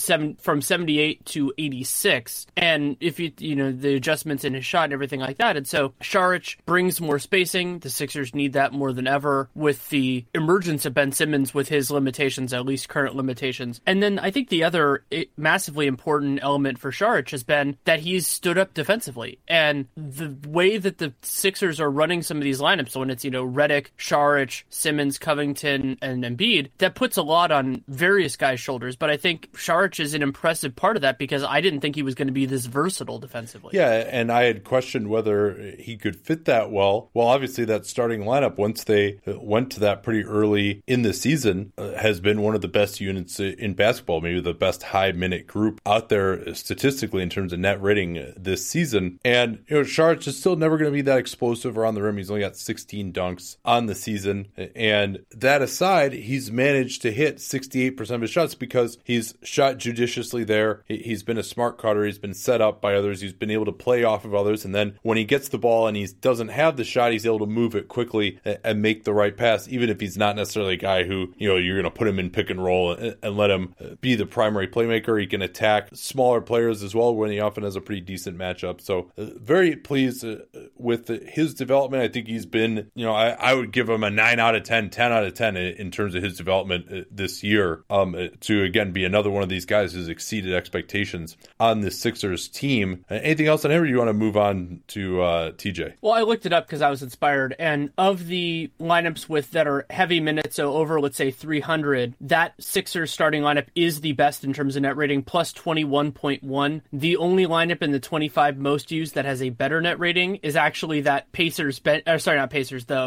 78 to 86. And if the adjustments in his shot and everything like that. And so Saric brings more spacing. The Sixers need that more than ever with the emergence of Ben Simmons with his limitations, at least current limitations. And then I think the other massively important element for Saric has been that he's stood up defensively. And the way that the Sixers are running some of these lineups, so when it's, Redick, Saric, Simmons, Covington, and Embiid, that puts a lot on various guys' shoulders. But I think Saric is an impressive part of that, because I didn't think he was going to be this versatile defensively. Yeah, and I had questioned whether he could fit that well. Well, obviously that starting lineup, once they went to that pretty early in the season, has been one of the best units in basketball, maybe the best high-minute group out there statistically in terms of net rating this season. And, Saric is still never going to be that explosive around the rim. He's only got 16 dunks on the season. And that aside, he's managed to hit 68% of his shots because he's shot judiciously there. He's been a smart cutter. He's been set up by others. He's been able to play off of others. And then when he gets the ball and he doesn't have the shot, he's able to move it quickly and make the right pass, even if he's not necessarily a guy who, you're going to put him in pick and roll and let him be the primary playmaker. He can attack smaller players as well when he often has a pretty decent matchup. So very pleased with his development. I think he's been, I would give him a 9 out of 10, 10 out of 10 in terms of his development this year, to again be another one of these guys who's exceeded expectations on the Sixers team. Anything else on him, or you want to move on to TJ? Well, I looked it up because I was inspired, and of the lineups that are heavy minutes, so over, let's say, 300, that Sixers starting lineup is the best in terms of net rating, plus 21.1. The only lineup in the 25 most used that has a better net rating is actually that the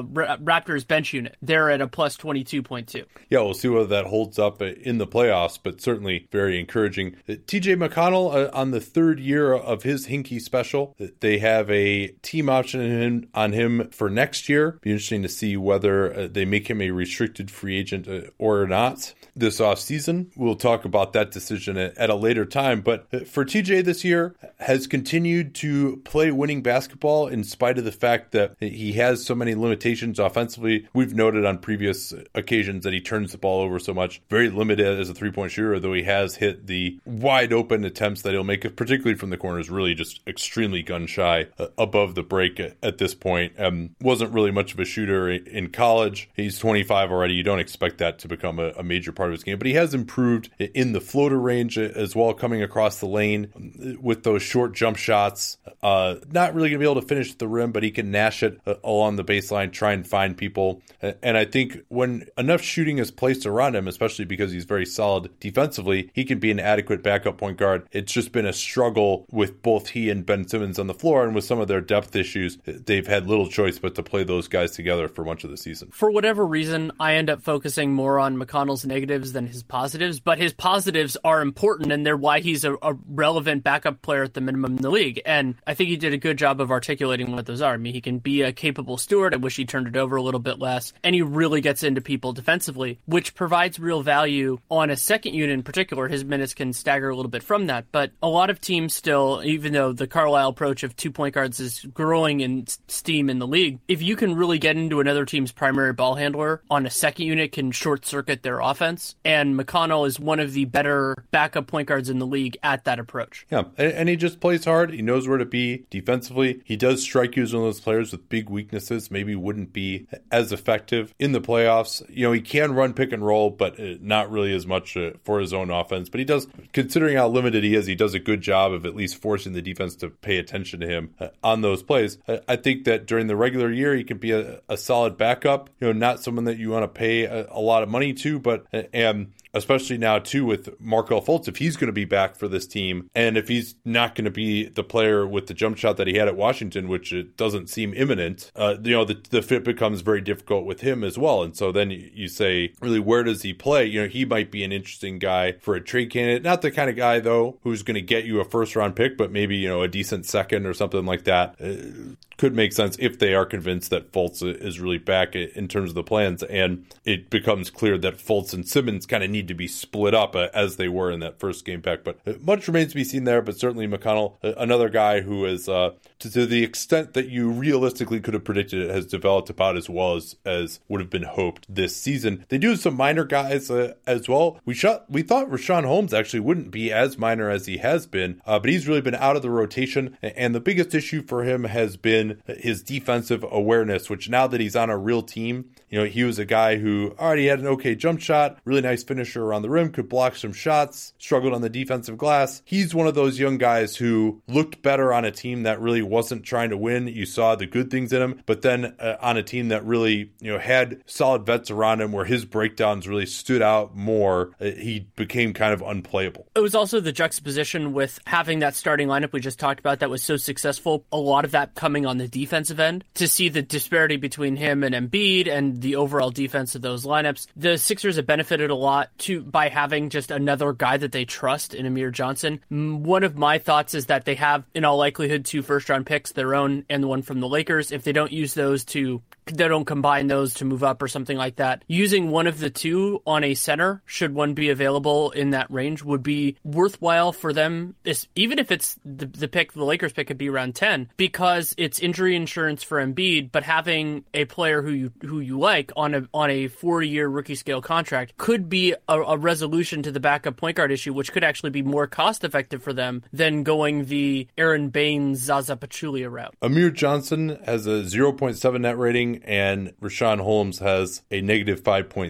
Raptors bench unit. They're at a plus 22.2. Yeah, we'll see whether that holds up in the playoffs, but certainly very encouraging. TJ McConnell on the third year of his Hinkie special. They have a team option on him for next year. Be interesting to see whether they make him a restricted free agent or not this offseason. We'll talk about that decision at a later time. But for TJ this year, has continued to play winning basketball in spite of the fact that he has so many limitations offensively. We've noted on previous occasions that he turns the ball over so much. Very limited as a three-point shooter, though he has hit the wide open attempts that he'll make, particularly from the corners, really just extremely gun-shy above the break at this point. Wasn't really much of a shooter in college. He's 25 already. You don't expect that to become a major part of his game, but he has improved in the floater range as well, coming across the lane with those short jump shots. Not really going to be able to finish at the rim, but he can nash it along the baseline, try and find people. And I think when enough shooting is placed around him, especially because he's very solid defensively, he can be an adequate backup point guard. It's just been a struggle with both he and Ben Simmons on the floor, and with some of their depth issues, they've had little choice but to play those guys together for much of the season. For whatever reason, I end up focusing more on McConnell's negatives than his positives, but his positives are important, and they're why he's a relevant backup player at the minimum in the league. And I think he did a good job of articulating what those are. I mean, he can be a capable steward. I wish he turned it over a little bit less. And he really gets into people defensively, which provides real value on a second unit in particular. His minutes can stagger a little bit from that. But a lot of teams still, even though the Carlisle approach of 2 point guards is growing in steam in the league, if you can really get into another team's primary ball handler on a second unit, can short circuit their offense. And McConnell is one of the better backup point guards in the league at that approach. Yeah, and he just plays hard. He knows where to be defensively. He does strike you as one of those players with big weaknesses, maybe wouldn't be as effective in the playoffs. You know, he can run pick and roll, but not really as much for his own offense. But he does, considering how limited he is, he does a good job of at least forcing the defense to pay attention to him on those plays. I think that during the regular year, he can be a solid backup. You know, not someone that you want to pay a lot of money to, but especially now, too, with Markelle Fultz, if he's going to be back for this team, and if he's not going to be the player with the jump shot that he had at Washington, which it doesn't seem imminent, the fit becomes very difficult with him as well. And so then you say, really, where does he play? You know, he might be an interesting guy for a trade candidate. Not the kind of guy, though, who's going to get you a first-round pick, but maybe, you know, a decent second or something like that. Could make sense if they are convinced that Fultz is really back in terms of the plans, and it becomes clear that Fultz and Simmons kind of need to be split up as they were in that first game back. But much remains to be seen there, but certainly McConnell, another guy who is, to the extent that you realistically could have predicted it, has developed about as well as would have been hoped this season. They do have some minor guys as well. We thought Richaun Holmes actually wouldn't be as minor as he has been, but he's really been out of the rotation, and the biggest issue for him has been his defensive awareness, which now that he's on a real team, you know, he was a guy who already had an okay jump shot, really nice finisher around the rim, could block some shots, struggled on the defensive glass. He's one of those young guys who looked better on a team that really wasn't trying to win. You saw the good things in him, but then on a team that really, you know, had solid vets around him where his breakdowns really stood out more, he became kind of unplayable. It was also the juxtaposition with having that starting lineup we just talked about that was so successful, a lot of that coming on the defensive end. To see the disparity between him and Embiid and the overall defense of those lineups, the Sixers have benefited a lot by having just another guy that they trust in Amir Johnson. One of my thoughts is that they have, in all likelihood, 2 first-round picks, their own and the one from the Lakers. If they don't use those they don't combine those to move up or something like that, using one of the two on a center, should one be available in that range, would be worthwhile for them, even if it's the pick, the Lakers pick could be around 10, because it's injury insurance for Embiid, but having a player who you like on a 4-year rookie scale contract could be a resolution to the backup point guard issue, which could actually be more cost effective for them than going the Aaron Baines, Zaza Pachulia route. Amir Johnson has a 0.7 net rating, and Richaun Holmes has a negative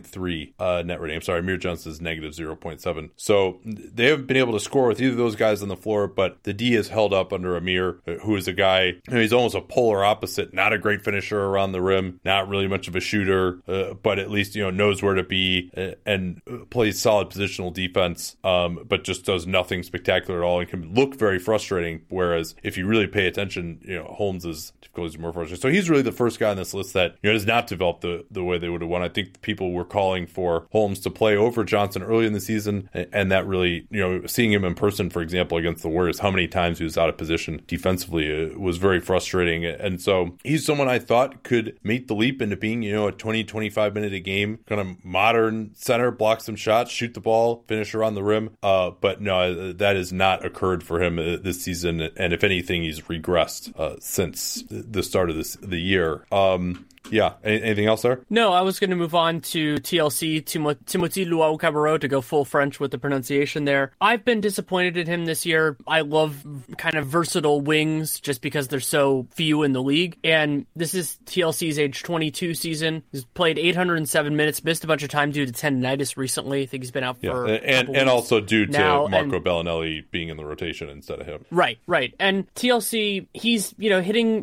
5.3 net rating. I'm sorry, Amir Johnson is negative 0.7. So they haven't been able to score with either of those guys on the floor, but the D is held up under Amir, who is a guy, you know, he's almost a polar opposite, not a great finisher around the rim, not really much of a shooter, but at least, you know, knows where to be and plays solid positional defense, but just does nothing spectacular at all and can look very frustrating. Whereas if you really pay attention, you know, Holmes is more frustrating. So he's really the first guy on this list that has not developed the way they would have won. I think people were calling for Holmes to play over Johnson early in the season, and that really, seeing him in person, for example, against the Warriors, how many times he was out of position defensively was very frustrating. And so he's someone I thought could make the leap into being, a 20-25 minute a game kind of modern center, block some shots, shoot the ball, finish around the rim. But no, that has not occurred for him this season. And if anything, he's regressed since the start of the year. Yeah. Anything else there? No, I was going to move on to TLC, Timothy Luau-Cabarrot, to go full French with the pronunciation there. I've been disappointed in him this year. I love kind of versatile wings just because there's so few in the league. And this is TLC's age 22 season. He's played 807 minutes, missed a bunch of time due to tendinitis recently. I think he's been out for and also due to Marco Bellinelli being in the rotation instead of him. Right. And TLC, he's hitting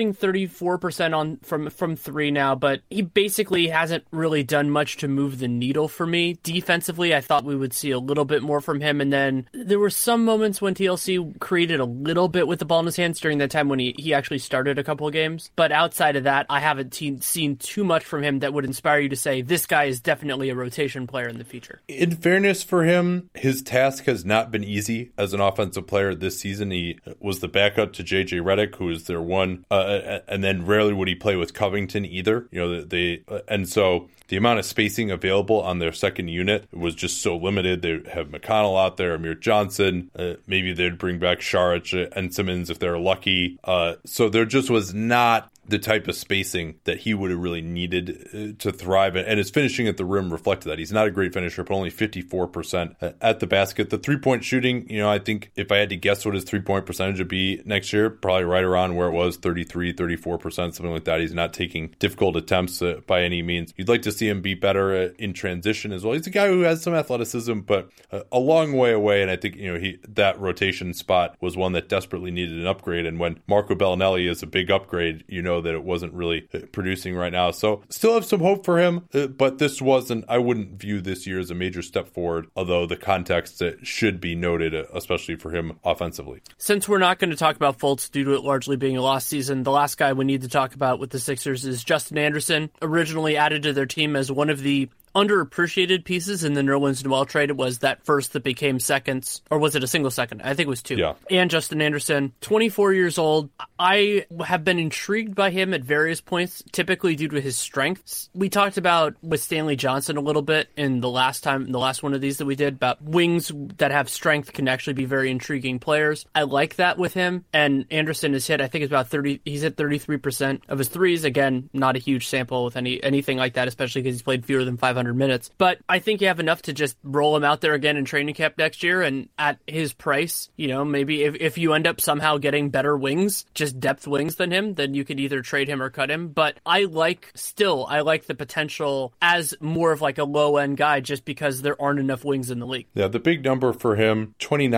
34% from three now, but he basically hasn't really done much to move the needle for me. Defensively, I thought we would see a little bit more from him, and then there were some moments when TLC created a little bit with the ball in his hands during that time when he actually started a couple of games. But outside of that, I haven't seen too much from him that would inspire you to say, this guy is definitely a rotation player in the future. In fairness for him, his task has not been easy as an offensive player this season. He was the backup to JJ Redick, who is their one, and then rarely would he play with Covington either. And so the amount of spacing available on their second unit was just so limited. They have McConnell out there, Amir Johnson. Maybe they'd bring back Šarić and Simmons if they're lucky. So there just was not the type of spacing that he would have really needed to thrive. And his finishing at the rim reflected that. He's not a great finisher, but only 54% at the basket. The three-point shooting, I think if I had to guess what his three-point percentage would be next year, probably right around where it was, 33, 34%, something like that. He's not taking difficult attempts by any means. You'd like to see him be better in transition as well. He's a guy who has some athleticism, but a long way away. And I think, that rotation spot was one that desperately needed an upgrade. And when Marco Bellinelli is a big upgrade, that it wasn't really producing right now. So still have some hope for him, but I wouldn't view this year as a major step forward, although the context should be noted, especially for him offensively. Since we're not going to talk about Fultz due to it largely being a lost season, the last guy we need to talk about with the Sixers is Justin Anderson, originally added to their team as one of the underappreciated pieces in the Nerlens Noel trade. It was that first that became seconds, or was it a single second? I think it was two. Yeah. And Justin Anderson, 24 years old. I have been intrigued by him at various points, typically due to his strengths. We talked about with Stanley Johnson a little bit in the last one of these that we did, about wings that have strength can actually be very intriguing players. I like that with him. And Anderson has hit, I think it's about 30, he's hit 33% of his threes. Again, not a huge sample with anything like that, especially because he's played fewer than 500 minutes. But I think you have enough to just roll him out there again in training camp next year, and at his price, maybe if you end up somehow getting better wings, just depth wings than him, then you could either trade him or cut him. But I like the potential as more of like a low-end guy just because there aren't enough wings in the league. Yeah, the big number for him,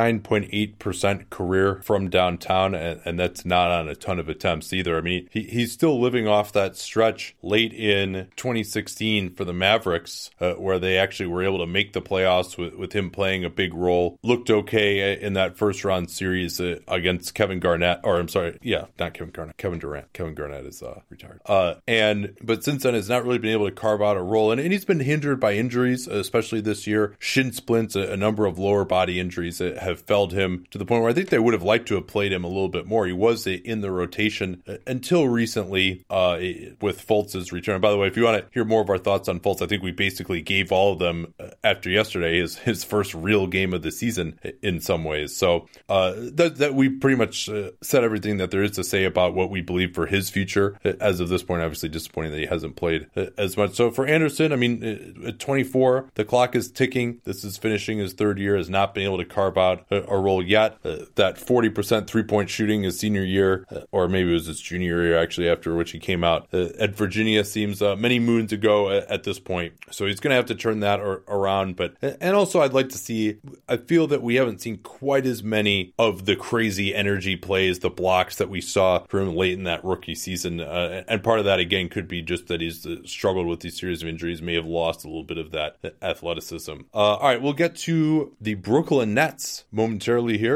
29.8% career from downtown, and that's not on a ton of attempts either. I mean, he's still living off that stretch late in 2016 for the Mavericks, where they actually were able to make the playoffs with him playing a big role. Looked okay in that first round series against Kevin Garnett, not Kevin Garnett, Kevin Durant. Kevin Garnett is retired. But since then has not really been able to carve out a role, and he's been hindered by injuries, especially this year. Shin splints, a number of lower body injuries that have felled him to the point where I think they would have liked to have played him a little bit more. He was in the rotation until recently with Fultz's return. By the way, if you want to hear more of our thoughts on Fultz, I think we basically gave all of them after yesterday, his first real game of the season in some ways. So that we pretty much said everything that there is to say about what we believe for his future. As of this point, obviously disappointing that he hasn't played as much. So for Anderson, I mean, at 24, the clock is ticking. This is finishing his third year, has not been able to carve out a role yet. That 40% three-point shooting his senior year, or maybe it was his junior year actually, after which he came out at Virginia, seems many moons ago at this point. So he's going to have to turn that around. And also I'd like to see, I feel that we haven't seen quite as many of the crazy energy plays, the blocks that we saw from him late in that rookie season. And part of that, again, could be just that he's struggled with these series of injuries, may have lost a little bit of that athleticism. All right, we'll get to the Brooklyn Nets momentarily here.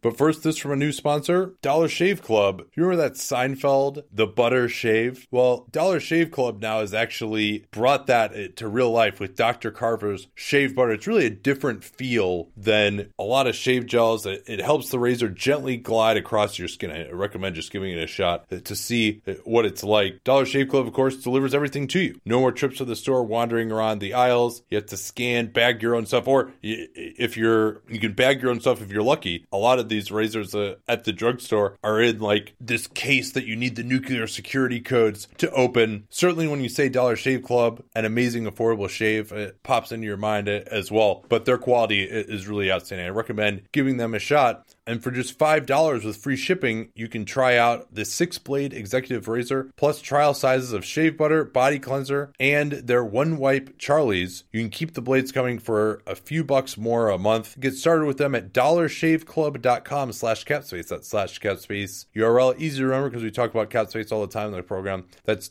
But first, this from a new sponsor, Dollar Shave Club. You remember that Seinfeld, the butter shave? Well, Dollar Shave Club now has actually brought that to real life with Dr. Carver's shave butter. It's really a different feel than a lot of shave gels. It helps the razor gently glide across your skin. I recommend just giving it a shot to see what it's like. Dollar Shave Club, of course, delivers everything to you. No more trips to the store, wandering around the aisles. You have to scan, bag your own stuff, or if you can bag your own stuff if you're lucky. A lot of these razors at the drugstore are in like this case that you need the nuclear security codes to open. Certainly when you say Dollar Shave Club, an amazing affordable shave, it pops into your mind as well. But their quality is really outstanding. I recommend giving them a shot. And for just $5 with free shipping, you can try out the 6-blade executive razor, plus trial sizes of shave butter, body cleanser, and their one-wipe Charlies. You can keep the blades coming for a few bucks more a month. Get started with them at dollarshaveclub.com/capspace. That's /capspace. URL easy to remember because we talk about Capspace all the time in the program. That's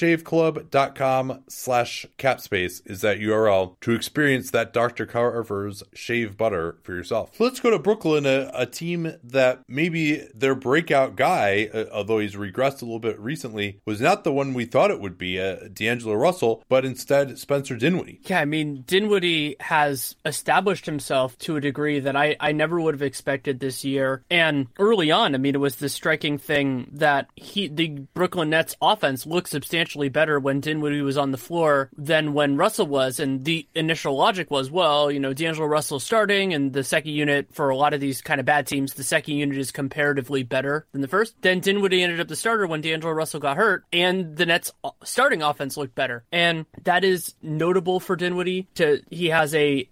dollarshaveclub.com/capspace is that URL to experience that Dr. Carver's shave butter for yourself. So let's go to Brooklyn, a team that maybe their breakout guy, although he's regressed a little bit recently, was not the one we thought it would be, D'Angelo Russell, but instead Spencer Dinwiddie. Yeah, I mean, Dinwiddie has established himself to a degree that I never would have expected this year. And early on, I mean, it was the striking thing that the Brooklyn Nets offense looked substantially better when Dinwiddie was on the floor than when Russell was. And the initial logic was, well, D'Angelo Russell starting and the second unit for a lot of these kind of bad teams, the second unit is comparatively better than the first. Then Dinwiddie ended up the starter when D'Angelo Russell got hurt, and the Nets' starting offense looked better. And that is notable for Dinwiddie. He has a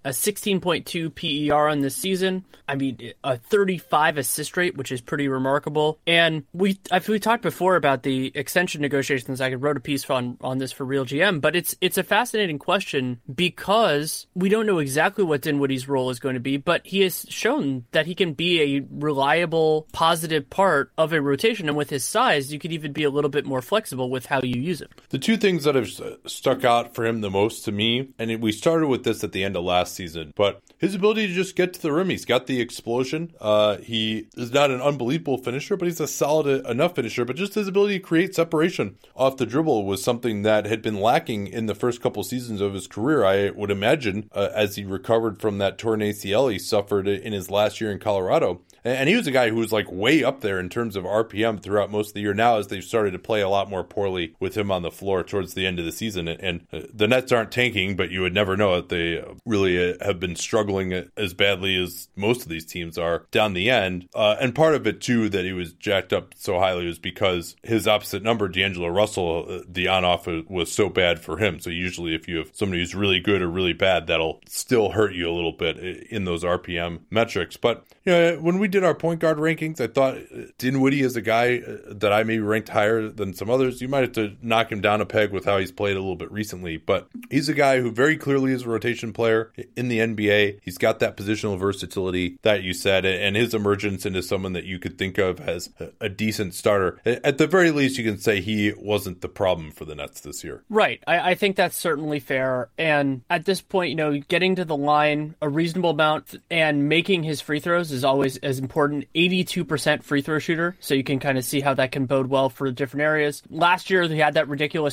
16.2 PER on this season. I mean, a 35 assist rate, which is pretty remarkable. And we talked before about the extension negotiations. I wrote a piece on this for Real GM, but it's a fascinating question because we don't know exactly what Dinwiddie's role is going to be, but he has shown that he can be a reliable, positive part of a rotation. And with his size, you could even be a little bit more flexible with how you use it. The two things that have stuck out for him the most to me, and we started with this at the end of last season, but his ability to just get to the rim. He's got the explosion. He is not an unbelievable finisher, but he's a solid enough finisher. But just his ability to create separation off the dribble was something that had been lacking in the first couple seasons of his career. I would imagine as he recovered from that torn ACL he suffered in his last year in Colorado. And he was a guy who was like way up there in terms of RPM throughout most of the year. Now, as they've started to play a lot more poorly with him on the floor towards the end of the season, and the Nets aren't tanking, but you would never know it. They really have been struggling as badly as most of these teams are down the end. And part of it, too, that he was jacked up so highly was because his opposite number, D'Angelo Russell, the on-off was so bad for him. So usually if you have somebody who's really good or really bad, that'll still hurt you a little bit in those RPM metrics. But when we did our point guard rankings, I thought Dinwiddie is a guy that I maybe ranked higher than some others. You might have to knock him down a peg with how he's played a little bit recently, but he's a guy who very clearly is a rotation player in the NBA. He's got that positional versatility that you said, and his emergence into someone that you could think of as a decent starter. At the very least, you can say he wasn't the problem for the Nets this year. Right. I think that's certainly fair. And at this point, getting to the line a reasonable amount and making his free throws is always as important. 82% free throw shooter, so you can kind of see how that can bode well for different areas. Last year, he had that ridiculous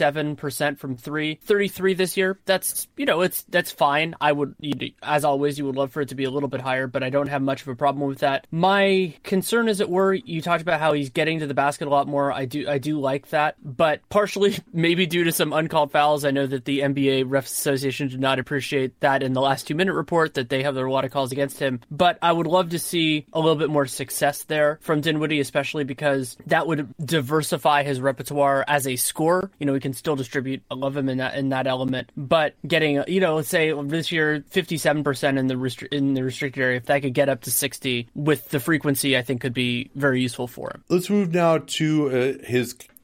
37% from three. 33 this year. That's fine. As always, you would love for it to be a little bit higher, but I don't have much of a problem with that. My concern, as it were, you talked about how he's getting to the basket a lot more. I do like that, but partially maybe due to some uncalled fouls. I know that the NBA Refs Association did not appreciate that in the last 2-minute report, that there are a lot of calls against him, but I would love to see a little bit more success there from Dinwiddie, especially because that would diversify his repertoire as a scorer. He can still distribute. I love him in that element, but getting let's say this year 57% in the restricted area, if that could get up to 60 with the frequency, I think could be very useful for him. Let's move now to his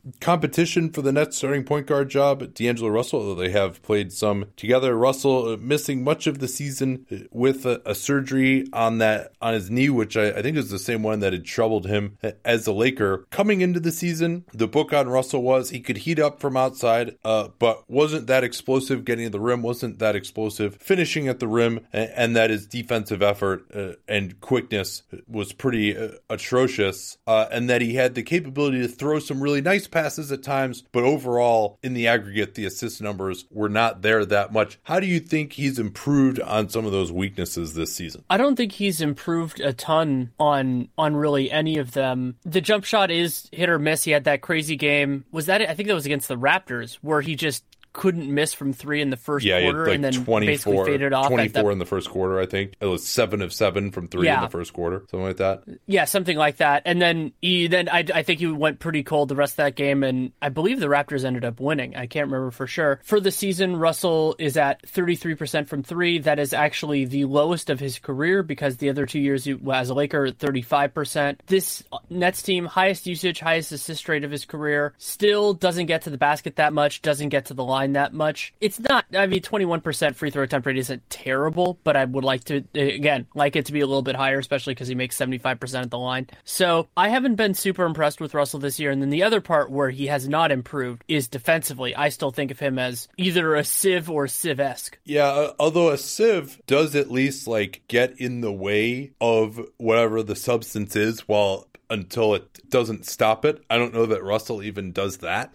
competition for the Nets starting point guard job, D'Angelo Russell, although they have played some together. Russell missing much of the season with a surgery on his knee, which I think is the same one that had troubled him as a Laker. Coming into the season, the book on Russell was he could heat up from outside, but wasn't that explosive getting to the rim, wasn't that explosive finishing at the rim, and that his defensive effort and quickness was pretty atrocious, and that he had the capability to throw some really nice passes at times, but overall, in the aggregate, the assist numbers were not there that much. How do you think he's improved on some of those weaknesses this season? I don't think he's improved a ton on really any of them. The jump shot is hit or miss. He had that crazy game. Was that it? I think that was against the Raptors, where he just couldn't miss from three in the first quarter, like and then basically faded off. 24 in the first quarter, I think. It was 7 of 7 from three in the first quarter, something like that. Yeah, something like that. And then I think he went pretty cold the rest of that game, and I believe the Raptors ended up winning. I can't remember for sure. For the season, Russell is at 33% from three. That is actually the lowest of his career, because the other 2 years as a Laker, 35%. This Nets team, highest usage, highest assist rate of his career, still doesn't get to the basket that much, doesn't get to the line that much. It's not, 21% free throw attempt rate isn't terrible, but I would like it to be a little bit higher, especially because he makes 75% at the line. So I haven't been super impressed with Russell this year. And then the other part where he has not improved is defensively. I still think of him as either a Civ or Civ-esque. Yeah, although a Civ does at least get in the way of whatever the substance is until it doesn't stop it. I don't know that Russell even does that.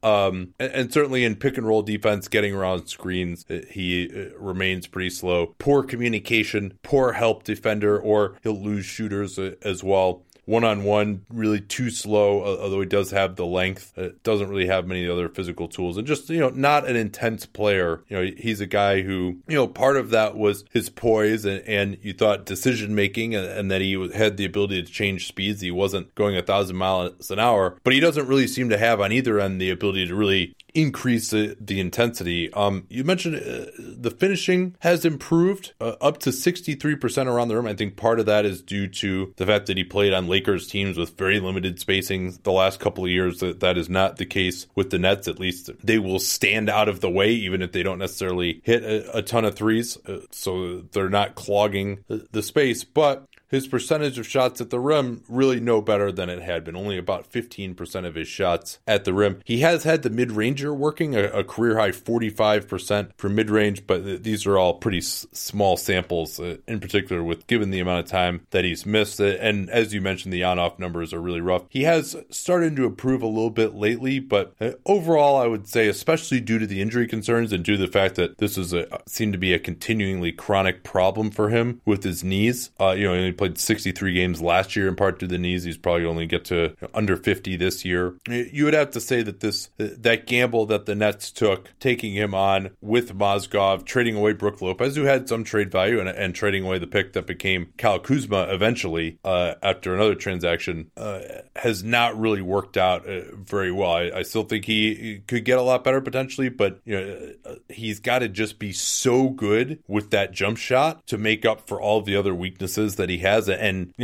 And certainly in pick and roll defense, getting around screens, he remains pretty slow. Poor communication, poor help defender, or he'll lose shooters as well. One-on-one, really too slow, although he does have the length. Doesn't really have many other physical tools. And just, not an intense player. He's a guy who, part of that was his poise and you thought decision-making and that he had the ability to change speeds. He wasn't going 1,000 miles an hour, but he doesn't really seem to have on either end the ability to really increase the intensity. You mentioned the finishing has improved up to 63% around the rim. I think part of that is due to the fact that he played on Lakers teams with very limited spacing the last couple of years. That is not the case with the Nets. At least they will stand out of the way even if they don't necessarily hit a ton of threes, so they're not clogging the space. But his percentage of shots at the rim really no better than it had been. Only about 15% of his shots at the rim. He has had the mid-ranger working, a career-high 45% for mid-range, but these are all pretty small samples, in particular with given the amount of time that he's missed. And as you mentioned, the on-off numbers are really rough. He has started to improve a little bit lately, but overall, I would say, especially due to the injury concerns and due to the fact that this is seemed to be a continuingly chronic problem for him with his knees. He played 63 games last year in part due to the knees. He's probably only get to under 50 this year. You would have to say that that gamble that the Nets took, taking him on with Mozgov, trading away Brook Lopez, who had some trade value, and trading away the pick that became Kyle Kuzma eventually after another transaction, has not really worked out very well. I still think he could get a lot better potentially, but he's got to just be so good with that jump shot to make up for all the other weaknesses that he has. And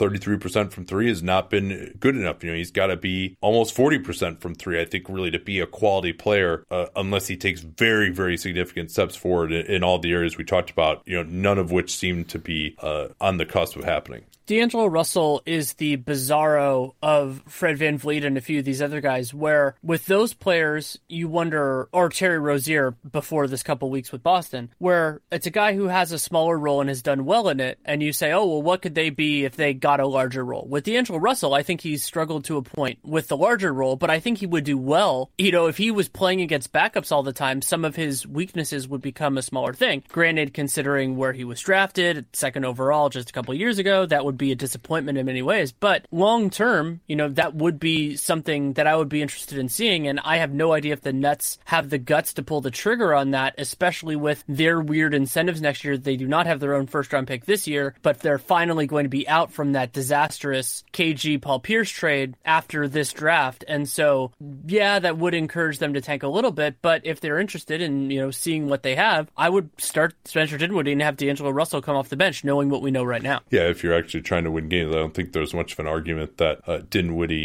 33% from three has not been good enough. He's got to be almost 40% from three, I think, really to be a quality player, unless he takes very, very significant steps forward in all the areas we talked about, none of which seem to be on the cusp of happening. D'Angelo Russell is the Bizarro of Fred VanVleet and a few of these other guys, where with those players, you wonder, or Terry Rozier before this couple weeks with Boston, where it's a guy who has a smaller role and has done well in it, and you say, oh, well, what could they be if they got a larger role? With D'Angelo Russell, I think he's struggled to a point with the larger role, but I think he would do well. If he was playing against backups all the time, some of his weaknesses would become a smaller thing. Granted, considering where he was drafted, second overall just a couple of years ago, that would be a disappointment in many ways, but long term, that would be something that I would be interested in seeing, and I have no idea if the Nets have the guts to pull the trigger on that, especially with their weird incentives next year. They do not have their own first round pick this year, but they're finally going to be out from that disastrous KG Paul Pierce trade after this draft, and so yeah, that would encourage them to tank a little bit, but if they're interested in seeing what they have, I would start Spencer Dinwiddie and have D'Angelo Russell come off the bench, knowing what we know right now. Yeah, if you're actually trying to win games, I don't think there's much of an argument that Dinwiddie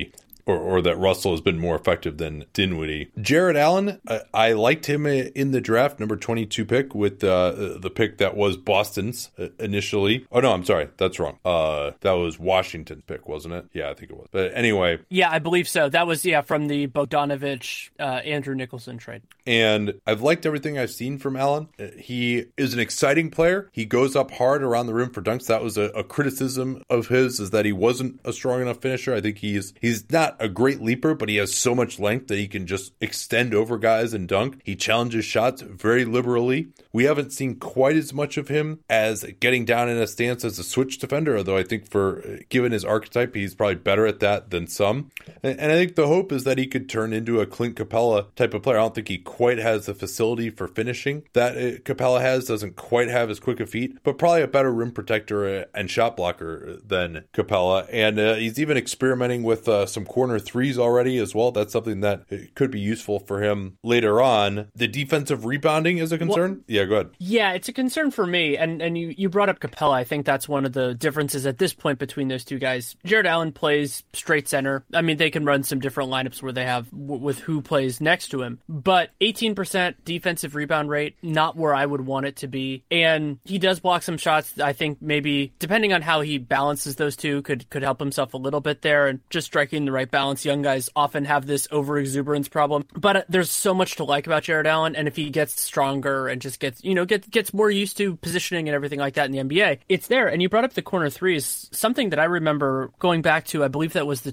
or that Russell has been more effective than Dinwiddie. Jared Allen, I liked him in the draft, number 22 pick with the pick that was Boston's initially. Oh, no, I'm sorry. That's wrong. That was Washington's pick, wasn't it? Yeah, I think it was. But anyway. Yeah, I believe so. That was, from the Bogdanovich, Andrew Nicholson trade. And I've liked everything I've seen from Allen. He is an exciting player. He goes up hard around the rim for dunks. That was a criticism of his, is that he wasn't a strong enough finisher. I think he's not a great leaper, but he has so much length that he can just extend over guys and dunk. He challenges shots very liberally. We haven't seen quite as much of him as getting down in a stance as a switch defender, although I think given his archetype, he's probably better at that than some. And I think the hope is that he could turn into a Clint Capella type of player. I don't think he quite has the facility for finishing that Capella has, doesn't quite have as quick a feet, but probably a better rim protector and shot blocker than Capella. And he's even experimenting with some corner threes already as well. That's something that could be useful for him later on. The defensive rebounding is a concern? Yeah, go ahead. Yeah, it's a concern for me. And you brought up Capella. I think that's one of the differences at this point between those two guys. Jared Allen plays straight center. I mean, they can run some different lineups where they have with who plays next to him. But 18% defensive rebound rate, not where I would want it to be. And he does block some shots. I think maybe, depending on how he balances those two, could help himself a little bit there, and just striking the right balance. Young guys often have this over-exuberance problem. But there's so much to like about Jared Allen, and if he gets stronger and just gets more used to positioning and everything like that in the NBA, it's there. And you brought up the corner threes. Something that I remember going back to, I believe that was the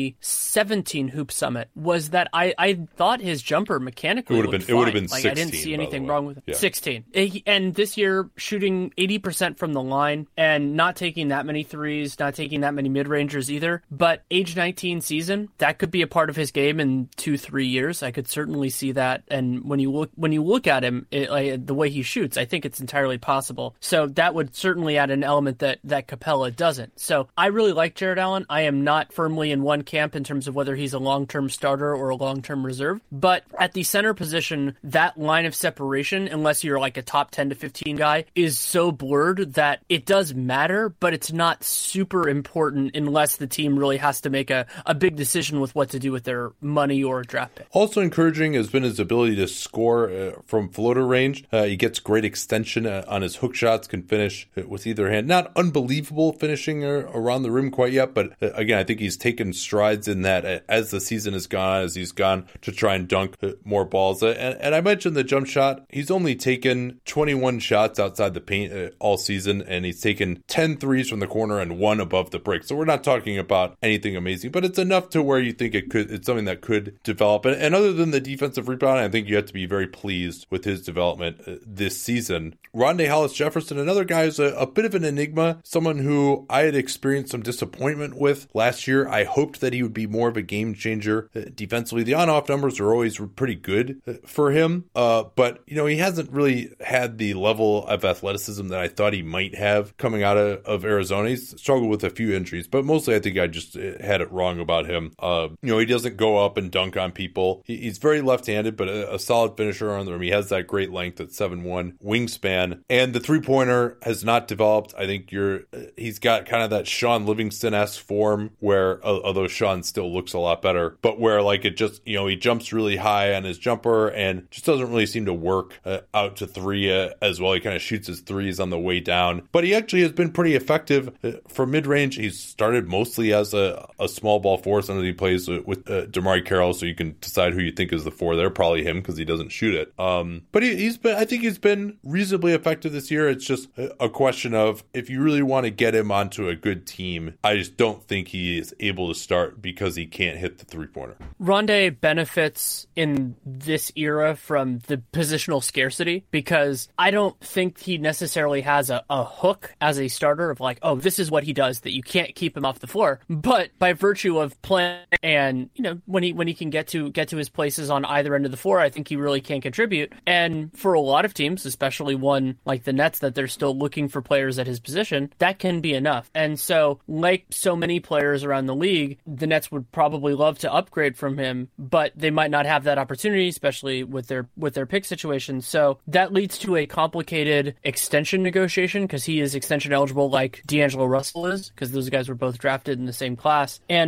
2017 Hoop Summit, was that I thought his jumper mechanically it would have been 16. I didn't see anything wrong with it. Yeah. 16. And this year, shooting 80% from the line and not taking that many threes, not taking that many mid-rangers either. But age 19 season, that could be a part of his game in 2-3 years. I could certainly see that. And when you look at him, the way he shoots, I think it's entirely possible. So that would certainly add an element that Capella doesn't. So I really like Jared Allen. I am not firmly in one camp in terms of whether he's a long-term starter or a long-term reserve. But at the center position, that line of separation, unless you're like a top 10 to 15 guy, is so blurred that it does matter, but it's not super important unless the team really has to make a big decision with what to do with their money or draft pick. Also encouraging has been his ability to score from floater range. He gets great extension on his hook shots, can finish with either hand. Not unbelievable finishing around the rim quite yet, but again, I think he's taken strides in that as the season has gone, as he's gone to try and dunk more balls. And I mentioned the jump shot. He's only taken 21 shots outside the paint all season, and he's taken 10 threes from the corner and 1 above the break. So we're not talking about anything amazing, but it's enough to where you think it's something that could develop. And other than the defensive rebound, I think you have to be very pleased with his development this season. Rondae Hollis-Jefferson, another guy who's a bit of an enigma, someone who I had experienced some disappointment with last year. I hoped that he would be more of a game changer defensively. The on-off numbers are always pretty good for him, but he hasn't really had the level of athleticism that I thought he might have coming out of Arizona. He's struggled with a few injuries, but mostly I think I just had it wrong about him. He doesn't go up and dunk on people. He's very left-handed, but a solid finisher on the rim. He has that great length at 7'1", wingspan, and the three-pointer has not developed. I think he's got kind of that Sean Livingston-esque form where, although Sean still looks a lot better, but where it just, he jumps really high on his jumper and just doesn't really seem to work out to three as well. He kind of shoots his threes on the way down, but he actually has been pretty effective from mid-range. He's started mostly as a small ball four. Sometimes he plays with DeMarre Carroll, so you can decide who you think is the four there. Probably him because he doesn't shoot it. But I think he's been reasonably effective this year. It's just a question of if you really want to get him onto a good team, I just don't think he is able to start because he can't hit the three-pointer. Rondae benefits in this era from the positional scarcity because I don't think he necessarily has a hook as a starter of this is what he does that you can't keep him off the floor. But by virtue of playing and when he can get to his places on either end of the floor, I think he really can contribute. And for a lot of teams, especially one like the Nets, that they're still looking for players at his position, that can be enough. And so, like so many players around the league, the Nets would probably love to upgrade from him, but they might not have that opportunity, especially with their pick situation. So that leads to a complicated extension negotiation because he is extension eligible like D'Angelo Russell is, because those guys were both drafted in the same class. And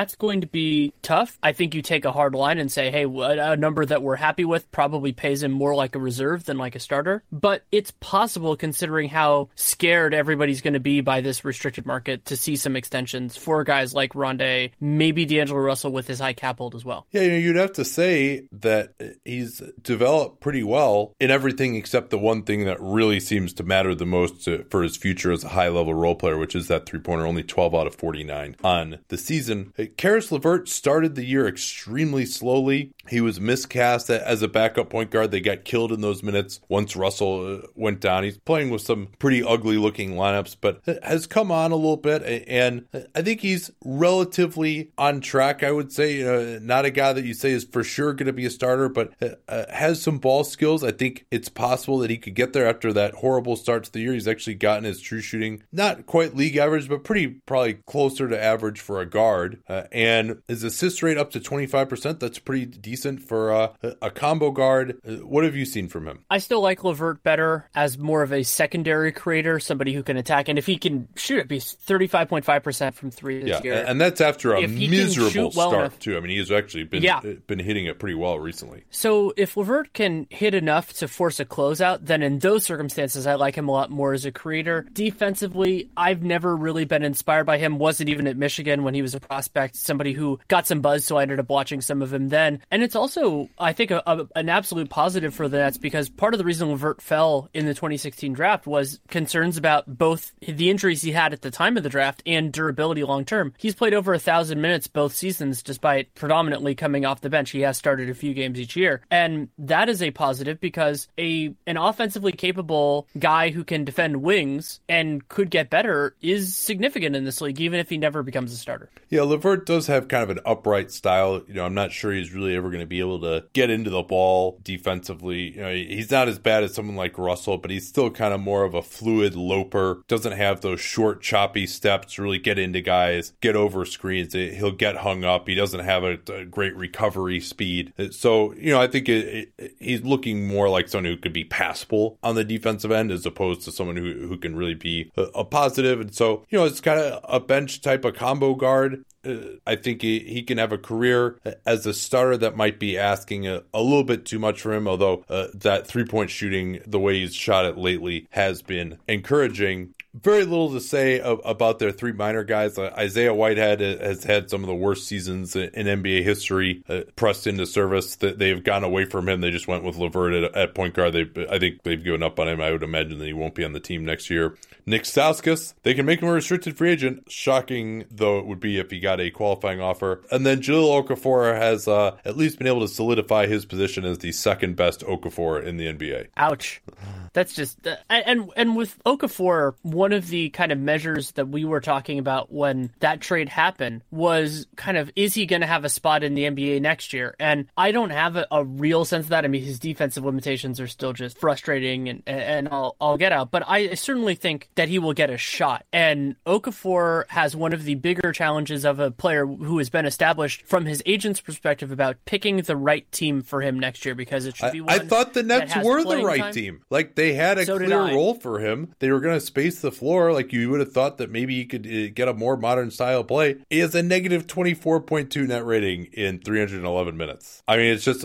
that's going to be tough. I think you take a hard line and say, hey, a number that we're happy with probably pays him more like a reserve than like a starter. But it's possible, considering how scared everybody's going to be by this restricted market, to see some extensions for guys like Rondé, maybe D'Angelo Russell with his high cap hold as well. Yeah, you'd have to say that he's developed pretty well in everything except the one thing that really seems to matter the most for his future as a high-level role player, which is that three-pointer, only 12 out of 49 on the season. Caris LeVert started the year extremely slowly. He was miscast as a backup point guard. They got killed in those minutes once Russell went down. He's playing with some pretty ugly-looking lineups, but has come on a little bit, and I think he's relatively on track, I would say. Not a guy that you say is for sure going to be a starter, but has some ball skills. I think it's possible that he could get there after that horrible start to the year. He's actually gotten his true shooting, not quite league average, but probably closer to average for a guard. And his assist rate up to 25%. That's pretty decent for a combo guard. What have you seen from him? I still like LeVert better as more of a secondary creator, somebody who can attack. And if he can shoot at least 35.5% from three this year. And that's after a miserable start, too. I mean, he's actually been hitting it pretty well recently. So if LeVert can hit enough to force a closeout, then in those circumstances, I like him a lot more as a creator. Defensively, I've never really been inspired by him. Wasn't even at Michigan when he was a prospect, somebody who got some buzz, so I ended up watching some of him then. And it's also, I think, an absolute positive for the Nets, because part of the reason LeVert fell in the 2016 draft was concerns about both the injuries he had at the time of the draft and durability long term. He's played over 1,000 minutes both seasons, despite predominantly coming off the bench. He has started a few games each year. And that is a positive, because an offensively capable guy who can defend wings and could get better is significant in this league, even if he never becomes a starter. Yeah, LeVert does have kind of an upright style. I'm not sure he's really ever going to be able to get into the ball defensively. He's not as bad as someone like Russell, but he's still kind of more of a fluid loper. Doesn't have those short, choppy steps to really get into guys, get over screens. He'll get hung up. He doesn't have a great recovery speed. So, I think he's looking more like someone who could be passable on the defensive end, as opposed to someone who can really be a positive. And so, it's kind of a bench type of combo guard. I think he can have a career as a starter that might be asking a little bit too much for him, although that three-point shooting, the way he's shot it lately, has been encouraging. Very little to say about their three minor guys. Isaiah Whitehead has had some of the worst seasons in NBA history, pressed into service. They've gone away from him. They just went with LeVert at point guard. I think they've given up on him. I would imagine that he won't be on the team next year. Nick Stauskas, they can make him a restricted free agent. Shocking, though, it would be if he got a qualifying offer. And then Jahlil Okafor has at least been able to solidify his position as the second best Okafor in the NBA. Ouch. That's just... And with Okafor, one of the kind of measures that we were talking about when that trade happened was kind of, is he going to have a spot in the NBA next year? And I don't have a real sense of that. I mean, his defensive limitations are still just frustrating, and I'll get out. But I certainly think that he will get a shot. And Okafor has one of the bigger challenges of a player who has been established from his agent's perspective about picking the right team for him next year, because it should be one. I thought the Nets were the right team. Like, they had a clear role for him. They were going to space the floor. Like, you would have thought that maybe he could get a more modern style play. He has a negative 24.2 net rating in 311 minutes. I mean, it's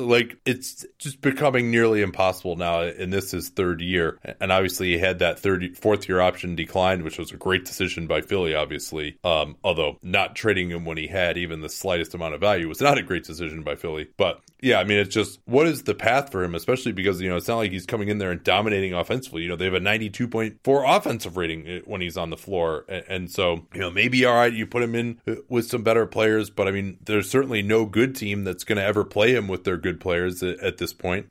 just becoming nearly impossible now, and this is third year. And obviously he had that fourth year option declined, which was a great decision by Philly, obviously. Although not trading him when he had even the slightest amount of value was not a great decision by Philly. But yeah, I mean, it's just, what is the path for him, especially because, it's not like he's coming in there and dominating offensively. They have a 92.4 offensive rating when he's on the floor. And so, maybe, all right, you put him in with some better players, but I mean, there's certainly no good team that's going to ever play him with their good players at this point.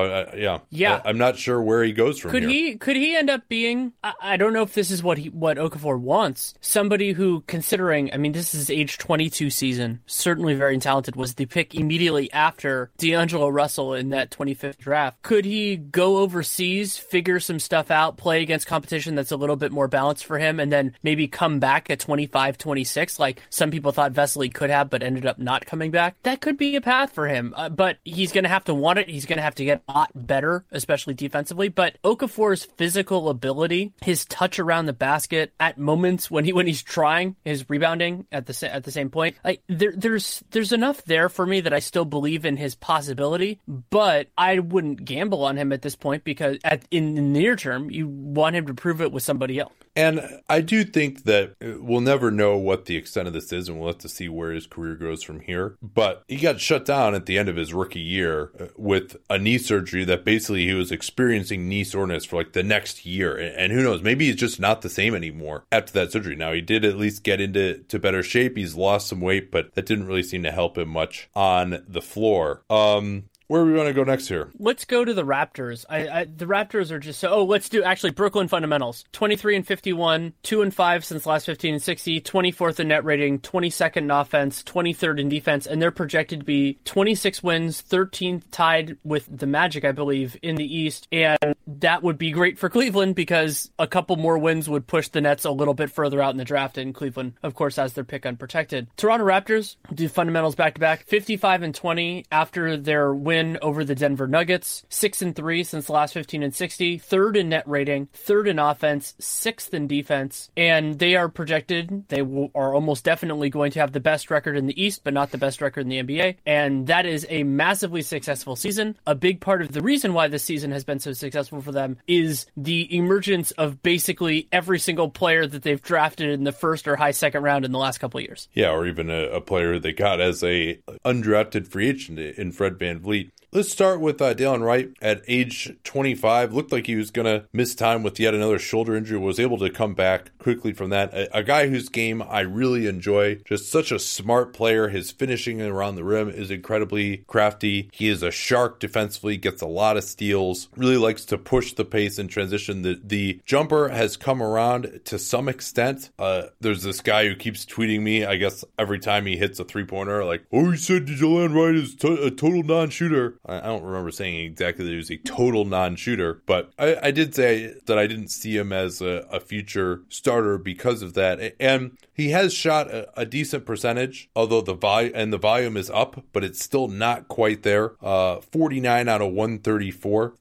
I'm not sure where he goes from here. Could he end up being, I don't know if this is what Okafor wants, somebody who, considering, I mean, this is his age 22 season, certainly very talented, was the pick immediately after consider D'Angelo Russell in that 25th draft. Could he go overseas, figure some stuff out, play against competition that's a little bit more balanced for him, and then maybe come back at 25, 26, like some people thought Vesely could have, but ended up not coming back? That could be a path for him, but he's going to have to want it. He's going to have to get a lot better, especially defensively. But Okafor's physical ability, his touch around the basket at moments when he's trying, his rebounding at the same point, like there's enough there for me that I still believe in his possibility, but I wouldn't gamble on him at this point because in the near term, you want him to prove it with somebody else. And I do think that we'll never know what the extent of this is, and we'll have to see where his career goes from here. But he got shut down at the end of his rookie year with a knee surgery that basically he was experiencing knee soreness for like the next year. And who knows, maybe he's just not the same anymore after that surgery. Now, he did at least get into better shape. He's lost some weight, but that didn't really seem to help him much on the floor. Where do we want to go next here? Let's go to the Raptors. The Raptors are just let's do actually Brooklyn fundamentals. 23-51, 2-5 since last 15 and 60, 24th in net rating, 22nd in offense, 23rd in defense, and they're projected to be 26 wins, 13th tied with the Magic, I believe, in the East. And that would be great for Cleveland because a couple more wins would push the Nets a little bit further out in the draft, and Cleveland, of course, has their pick unprotected. Toronto Raptors do fundamentals back-to-back, 55-20 after their win over the Denver Nuggets, 6-3 since the last 15 and 60, 3rd in net rating, 3rd in offense, 6th in defense, and they are projected, are almost definitely going to have the best record in the East, but not the best record in the NBA, and that is a massively successful season. A big part of the reason why this season has been so successful for them is the emergence of basically every single player that they've drafted in the first or high second round in the last couple of years. Yeah, or even a player they got as a undrafted free agent in Fred VanVleet. Let's start with Delon Wright at age 25. Looked like he was going to miss time with yet another shoulder injury. Was able to come back quickly from that. A guy whose game I really enjoy. Just such a smart player. His finishing around the rim is incredibly crafty. He is a shark defensively. Gets a lot of steals. Really likes to push the pace in transition. The jumper has come around to some extent. There's this guy who keeps tweeting me, I guess, every time he hits a three-pointer, like, he said Delon Wright is a total non-shooter. I don't remember saying exactly that he was a total non-shooter, but I did say that I didn't see him as a future starter because of that. And he has shot a decent percentage, although the volume is up, but it's still not quite there. 49 out of 134.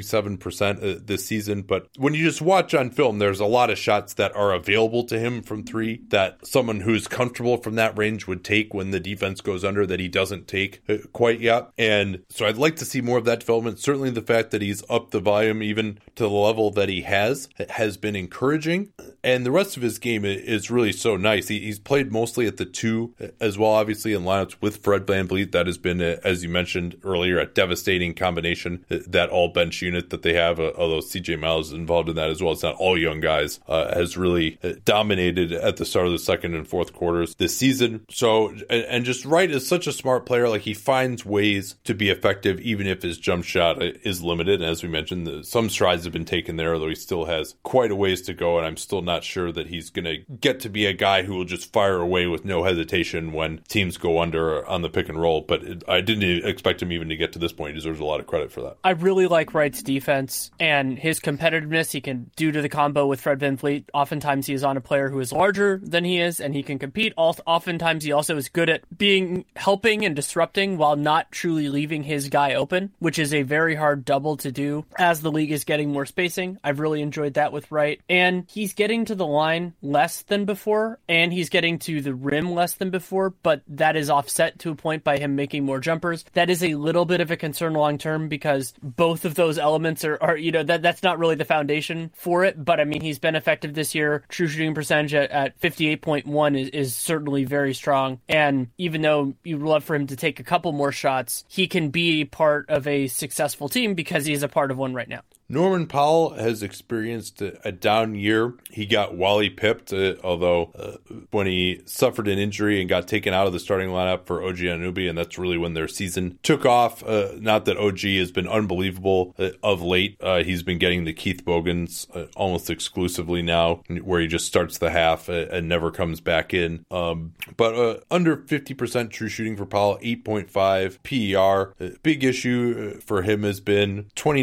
37% this season, but when you just watch on film, there's a lot of shots that are available to him from three that someone who's comfortable from that range would take when the defense goes under that he doesn't take quite yet. And so I'd like to see more of that development. Certainly the fact that he's upped the volume even to the level that he has been encouraging. And the rest of his game is really so nice. He's played mostly at the two as well, obviously in lineups with Fred VanVleet. That has been, as you mentioned earlier, a devastating combination, that all bench unit that they have, although CJ Miles is involved in that as well. It's not all young guys, has really dominated at the start of the second and fourth quarters this season. So, and just Wright is such a smart player. Like, he finds ways to be effective even if his jump shot is limited. And as we mentioned, some strides have been taken there, although he still has quite a ways to go. And I'm still not sure that he's going to get to be a guy who will just fire away with no hesitation when teams go under on the pick and roll. But I didn't expect him even to get to this point. He deserves a lot of credit for that. I really like Wright's defense and his competitiveness. He can, due to the combo with Fred VanVleet, oftentimes he is on a player who is larger than he is and he can compete. Oftentimes he also is good at helping and disrupting while not truly leaving his guy open, which is a very hard double to do as the league is getting more spacing. I've really enjoyed that with Wright. And he's getting to the line less than before, and he's getting to the rim less than before, but that is offset to a point by him making more jumpers. That is a little bit of a concern long term because both of those elements are that's not really the foundation for it. But I mean, he's been effective this year. True shooting percentage at 58.1 is certainly very strong. And even though you'd love for him to take a couple more shots, he can be part of a successful team because he is a part of one right now. Norman Powell has experienced a down year. He got Wally pipped, although when he suffered an injury and got taken out of the starting lineup for OG Anunoby, and that's really when their season took off. Not that OG has been unbelievable of late. He's been getting the Keith Bogans almost exclusively now, where he just starts the half and never comes back in. But under 50% true shooting for Powell, 8.5 PER. Big issue for him has been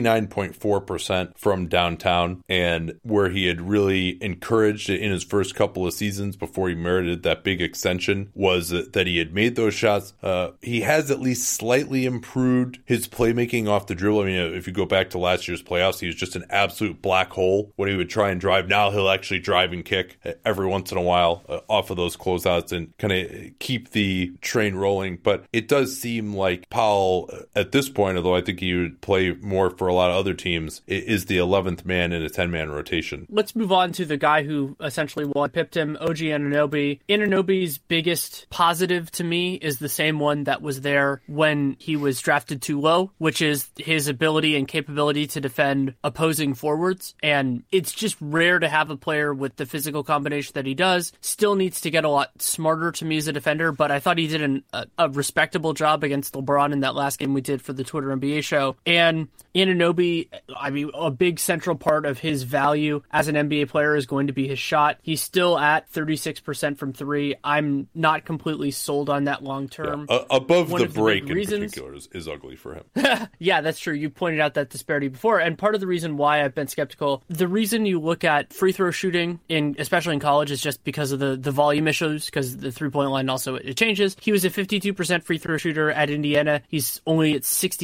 29.4% from downtown, and where he had really encouraged in his first couple of seasons before he merited that big extension was that he had made those shots. He has at least slightly improved his playmaking off the dribble. I mean, if you go back to last year's playoffs, he was just an absolute black hole when he would try and drive. Now he'll actually drive and kick every once in a while off of those closeouts and kind of keep the train rolling. But it does seem like Powell, at this point, although I think he would play more for a lot of other teams, is the 11th man in a 10-man rotation. Let's move on to the guy who essentially pipped him, OG Anunoby. Anunoby's biggest positive to me is the same one that was there when he was drafted too low, which is his ability and capability to defend opposing forwards. And it's just rare to have a player with the physical combination that he does. Still needs to get a lot smarter to me as a defender, but I thought he did a respectable job against LeBron in that last game we did for the Twitter NBA show. And Anunoby, I mean, a big central part of his value as an NBA player is going to be his shot. He's still at 36% from three. I'm not completely sold on that long term. Yeah, above the break in particular is ugly for him. Yeah, that's true. You pointed out that disparity before, and part of the reason why I've been skeptical, the reason you look at free throw shooting, especially in college, is just because of the volume issues, because the three-point line also it changes. He was a 52% free throw shooter at Indiana. He's only at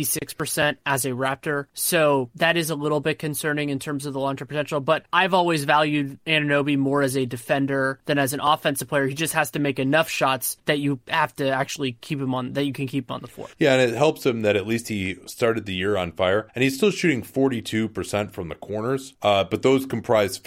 66% as a Raptor, so that is a little bit concerning in terms of the long-term potential, but I've always valued Anunoby more as a defender than as an offensive player. He just has to make enough shots that you have to actually keep him on, that you can keep him on the floor. Yeah, and it helps him that at least he started the year on fire, and he's still shooting 42% from the corners, but those comprise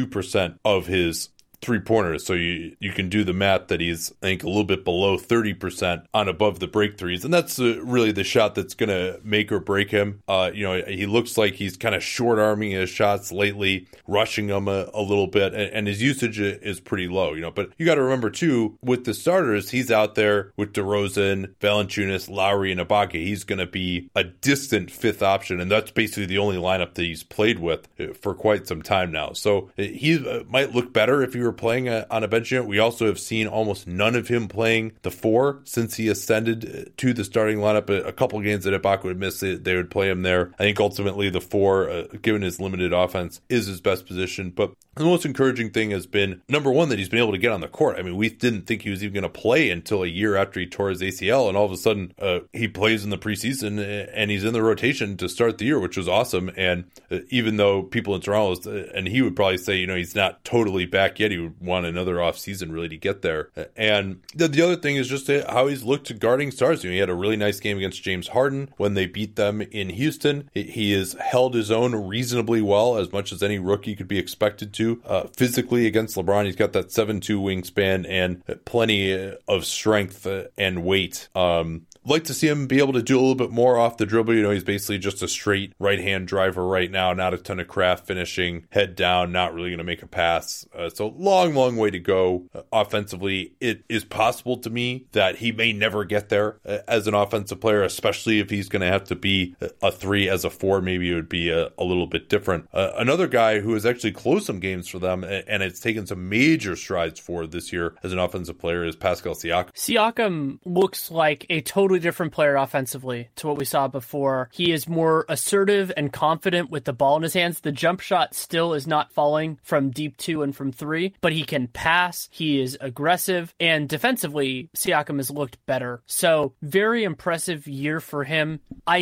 52% of his three-pointers, so you can do the math that he's, I think, a little bit below 30% on above the break threes, and that's really the shot that's going to make or break him. He looks like he's kind of short-arming his shots lately, rushing them a little bit, and his usage is pretty low, but you got to remember, too, with the starters, he's out there with DeRozan, Valanciunas, Lowry, and Ibaka. He's going to be a distant fifth option, and that's basically the only lineup that he's played with for quite some time now, so he might look better if he were playing on a bench unit. We also have seen almost none of him playing the four since he ascended to the starting lineup. A couple games that Ibaka would miss, they would play him there. I think ultimately the four, given his limited offense, is his best position. But the most encouraging thing has been, number one, that he's been able to get on the court. I mean, we didn't think he was even going to play until a year after he tore his ACL, and all of a sudden he plays in the preseason and he's in the rotation to start the year, which was awesome. And even though people in Toronto, and he would probably say, he's not totally back yet, he would want another off season really to get there. And the other thing is just how he's looked guarding stars. He had a really nice game against James Harden when they beat them in Houston. He has held his own reasonably well, as much as any rookie could be expected to. Physically against LeBron, he's got that 7'2" wingspan and plenty of strength and weight. Like to see him be able to do a little bit more off the dribble. He's basically just a straight right-hand driver right now, not a ton of craft finishing, head down, not really going to make a pass. So long way to go offensively. It is possible to me that he may never get there as an offensive player, especially if he's going to have to be a three as a four. Maybe it would be a little bit different. Another guy who has actually closed some games for them and it's taken some major strides for this year as an offensive player is Pascal Siakam. Siakam looks like a totally different player offensively to what we saw before. He is more assertive and confident with the ball in his hands. The jump shot still is not falling from deep two and from three, but he can pass. He is aggressive, and defensively, Siakam has looked better. So very impressive year for him. My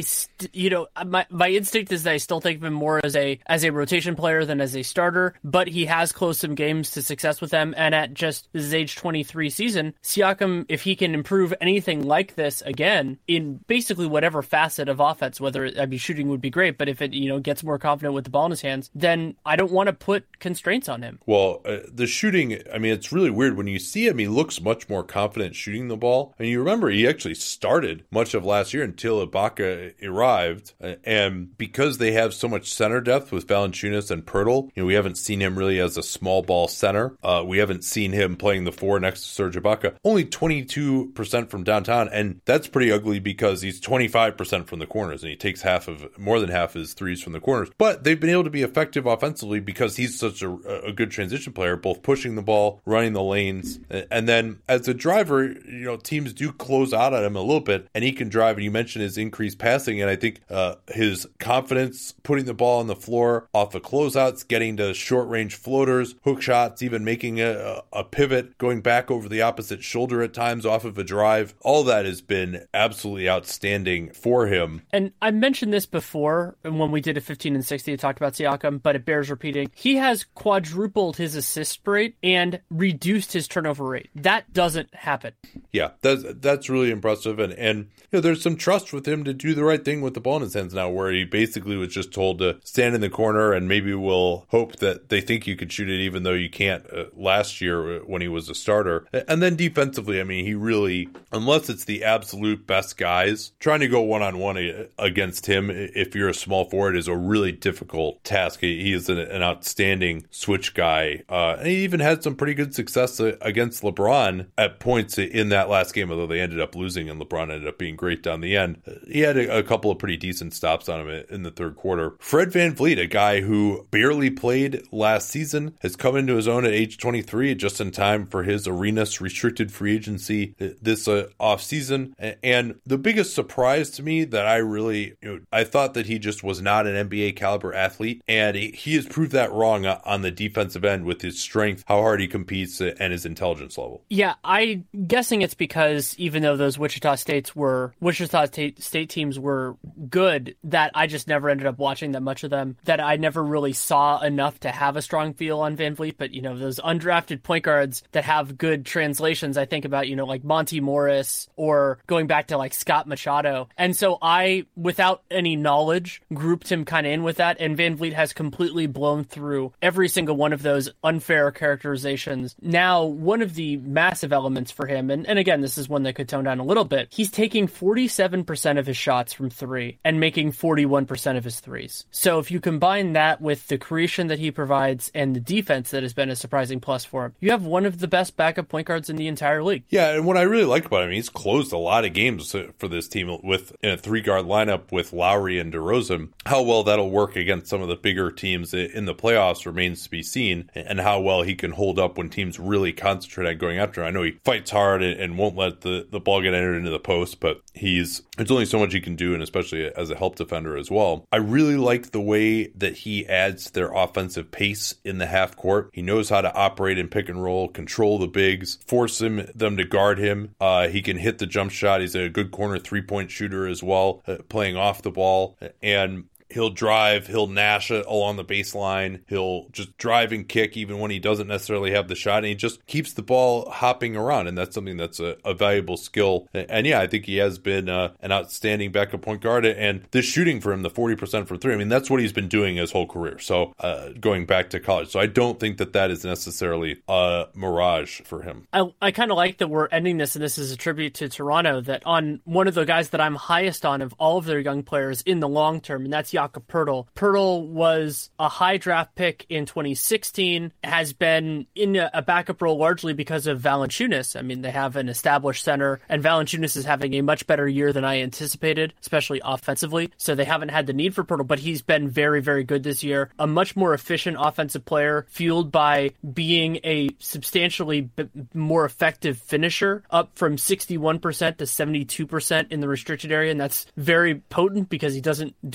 instinct is that I still think of him more as a rotation player than as a starter, but he has closed some games to success with them. And at just his age 23 season, Siakam, if he can improve anything like this again in basically whatever facet of offense, shooting would be great, but if it, gets more confident with the ball in his hands, then I don't want to put constraints on him. Well, the shooting, it's really weird. When you see him, he looks much more confident shooting the ball. And you remember he actually started much of last year until Ibaka arrived. And because they have so much center depth with Valanciunas and Poeltl, we haven't seen him really as a small ball center. We haven't seen him playing the 4 next to Serge Ibaka. Only 22% from downtown, and that's pretty ugly because he's 25% from the corners, and he takes more than half his threes from the corners. But they've been able to be effective offensively because he's such a good transition player, both pushing the ball, running the lanes, and then as a driver, teams do close out on him a little bit, and he can drive. And you mentioned his increased passing, and I think his confidence putting the ball on the floor off the closeouts, getting to short range floaters, hook shots, even making a pivot, going back over the opposite shoulder at times off of a drive. All that has been absolutely outstanding for him. And I mentioned this before when we did a 15 and 60 to talk about Siakam, but it bears repeating. He has quadrupled his assist rate and reduced his turnover rate. That doesn't happen. Yeah, that's really impressive. And there's some trust with him to do the right thing with the ball in his hands now, where he basically was just told to stand in the corner and maybe we'll hope that they think you could shoot it even though you can't last year when he was a starter. And then defensively, he really, unless it's the absolute best guys, trying to go one-on-one against him if you're a small forward is a really difficult task. He is an outstanding switch guy. And he even had some pretty good success against LeBron at points in that last game, although they ended up losing and LeBron ended up being great down the end. He had a couple of pretty decent stops on him in the third quarter. Fred VanVleet, a guy who barely played last season, has come into his own at age 23, just in time for his Arenas restricted free agency this offseason. And the biggest surprise to me that I thought that he just was not an NBA caliber athlete, and he has proved that wrong on the defensive end with his strength, how hard he competes, and his intelligence level. Yeah, I'm guessing it's because even though those Wichita State teams were good, that I just never ended up watching that much of them, that I never really saw enough to have a strong feel on VanVleet. But, those undrafted point guards that have good translations, I think about, like Monty Morris or going back to like Scott Machado. And so I, without any knowledge, grouped him kind of in with that. And VanVleet has completely blown through every single one of those unfair characterizations. Now, one of the massive elements for him, and again, this is one that could tone down a little bit, he's taking 47% of his shots from three and making 41% of his threes. So if you combine that with the creation that he provides and the defense that has been a surprising plus for him, you have one of the best backup point guards in the entire league. Yeah, and what I really like about him, he's closed a lot of games for this team with in a 3-guard lineup with Lowry and DeRozan. How well that'll work against some of the bigger teams in the playoffs remains to be seen, and how well he can hold up when teams really concentrate on going after him. I know he fights hard and won't let the ball get entered into the post, but there's only so much he can do, and especially as a help defender as well. I really like the way that he adds to their offensive pace in the half court. He knows how to operate in pick and roll, control the bigs, force them to guard him. He can hit the jump shot. He's a good corner 3-point shooter as well, playing off the ball. And he'll drive, he'll nash it along the baseline, he'll just drive and kick even when he doesn't necessarily have the shot, and he just keeps the ball hopping around, and that's something that's a valuable skill. And yeah, I think he has been an outstanding backup point guard, and the shooting for him, the 40% from three, that's what he's been doing his whole career, so going back to college. So I don't think that is necessarily a mirage for him. I kind of like that we're ending this, and this is a tribute to Toronto, that on one of the guys that I'm highest on of all of their young players in the long term, and that's Jakob Poeltl. Poeltl was a high draft pick in 2016, has been in a backup role largely because of Valanciunas. They have an established center, and Valanciunas is having a much better year than I anticipated, especially offensively. So they haven't had the need for Poeltl, but he's been very, very good this year. A much more efficient offensive player, fueled by being a substantially more effective finisher, up from 61% to 72% in the restricted area, and that's very potent because he doesn't do a whole lot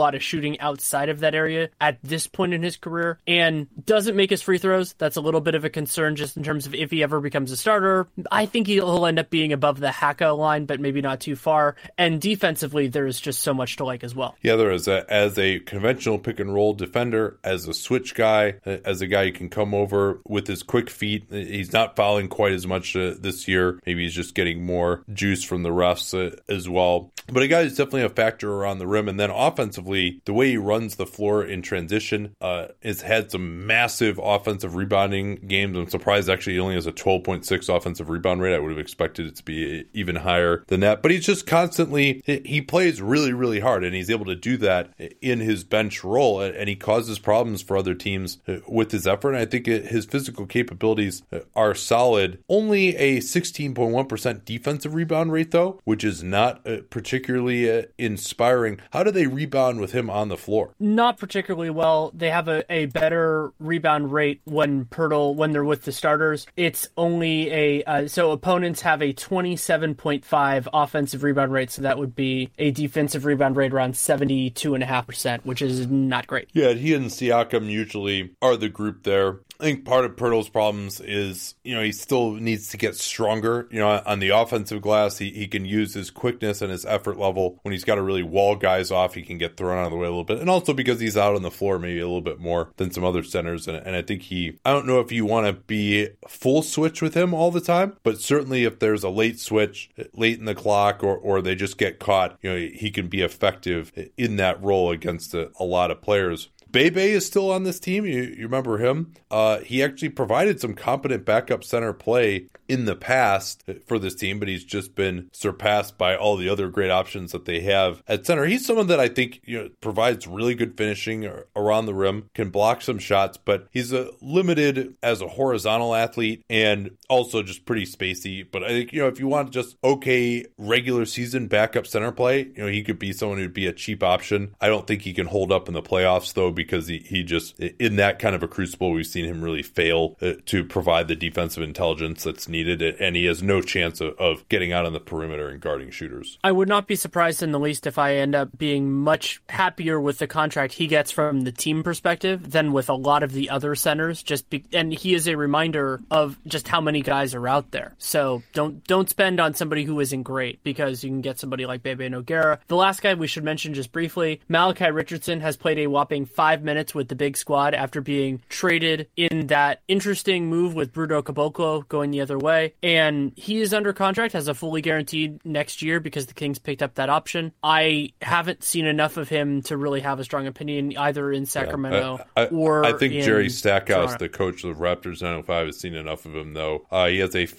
lot of shooting outside of that area at this point in his career, and doesn't make his free throws. That's a little bit of a concern just in terms of if he ever becomes a starter. I think he'll end up being above the Haka line, but maybe not too far. And defensively, there's just so much to like as well. Yeah, there is. As a conventional pick and roll defender, as a switch guy, as a guy who can come over with his quick feet. He's not fouling quite as much this year. Maybe he's just getting more juice from the refs as well. But a guy who's definitely a factor around the rim. And then offensively, the way he runs the floor in transition has had some massive offensive rebounding games. I'm surprised actually he only has a 12.6 offensive rebound rate. I would have expected it to be even higher than that. But he's just constantly, he plays really, really hard, and he's able to do that in his bench role, and he causes problems for other teams with his effort. And I think his physical capabilities are solid. Only a 16.1% defensive rebound rate, though, which is not particularly inspiring. How do they rebound with him on the floor? Not particularly well. They have a better rebound rate when they're with the starters. It's only so opponents have a 27.5 offensive rebound rate, so that would be a defensive rebound rate around 72.5%, which is not great. Yeah, he and Siakam usually are the group there. I think part of Pirtle's problems is, he still needs to get stronger. On the offensive glass, he can use his quickness and his effort level. When he's got to really wall guys off, he can get thrown out of the way a little bit. And also because he's out on the floor maybe a little bit more than some other centers. And I think I don't know if you want to be full switch with him all the time, but certainly if there's a late switch, late in the clock, or they just get caught, he can be effective in that role against a lot of players. Bebe is still on this team. You remember him? He actually provided some competent backup center play in the past for this team, but he's just been surpassed by all the other great options that they have at center. He's someone that I think provides really good finishing around the rim, can block some shots, but he's limited as a horizontal athlete and also just pretty spacey. But I think if you want just okay regular season backup center play, he could be someone who'd be a cheap option. I don't think he can hold up in the playoffs though, because he just, in that kind of a crucible, we've seen him really fail to provide the defensive intelligence that's needed, and he has no chance of getting out on the perimeter and guarding shooters. I would not be surprised in the least if I end up being much happier with the contract he gets from the team perspective than with a lot of the other centers, and he is a reminder of just how many guys are out there. So don't spend on somebody who isn't great, because you can get somebody like Bebe Nogueira. The last guy we should mention just briefly, Malachi Richardson has played a whopping 5 minutes with the big squad after being traded in that interesting move with Bruno Caboclo going the other way. And he is under contract, has a fully guaranteed next year because the Kings picked up that option. I haven't seen enough of him to really have a strong opinion either in Sacramento or I think in Jerry Stackhouse, Toronto. the coach of the Raptors 905, has seen enough of him, though. He has a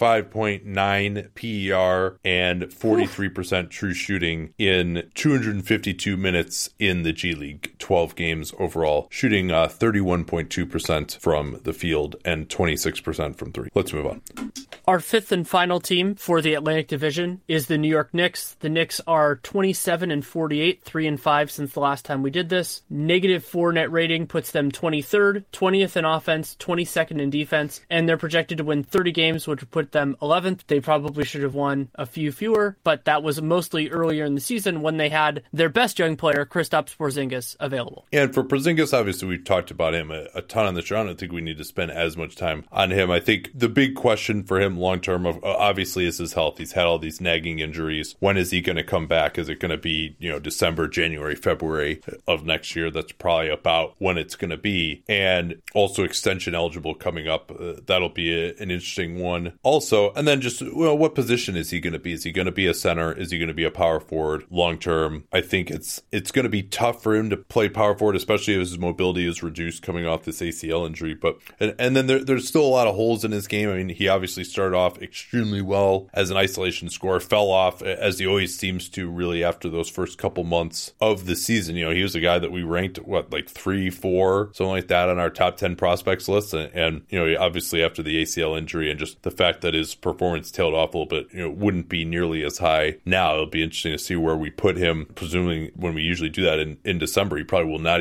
5.9 PER and 43% true shooting in 252 minutes in the G League, 12 games overall, shooting 31.2% from the field and 26% from three. Let's move on. Our fifth and final team for the Atlantic Division is the New York Knicks. The Knicks are 27-48, 3-5 since the last time we did this. -4 net rating puts them 23rd, 20th in offense, 22nd in defense, and they're projected to win 30 games, which would put them 11th. They probably should have won a few fewer, but that was mostly earlier in the season when they had their best young player, Kristaps Porzingis, available. And for Porzingis, obviously, we've talked about him a ton on the show. I don't think we need to spend as much time on him. I think the big question for him long-term, obviously, is his health. He's had all these nagging injuries. When is he going to come back? Is it going to be, December, January, February of next year? That's probably about when it's going to be. And also extension eligible coming up. That'll be an interesting one also. And then just, what position is he going to be? Is he going to be a center? Is he going to be a power forward long-term? I think it's going to be tough for him to play power forward, especially if his mobility is reduced coming off this ACL injury. But and then there's still a lot of holes in his game. I mean, he obviously started off extremely well as an isolation scorer, fell off as he always seems to really after those first couple months of the season. He was a guy that we ranked like 3, 4, something like that on our top 10 prospects list. And obviously after the ACL injury and just the fact that his performance tailed off a little bit, wouldn't be nearly as high now. It'll be interesting to see where we put him. Presuming when we usually do that in December, he probably will not even have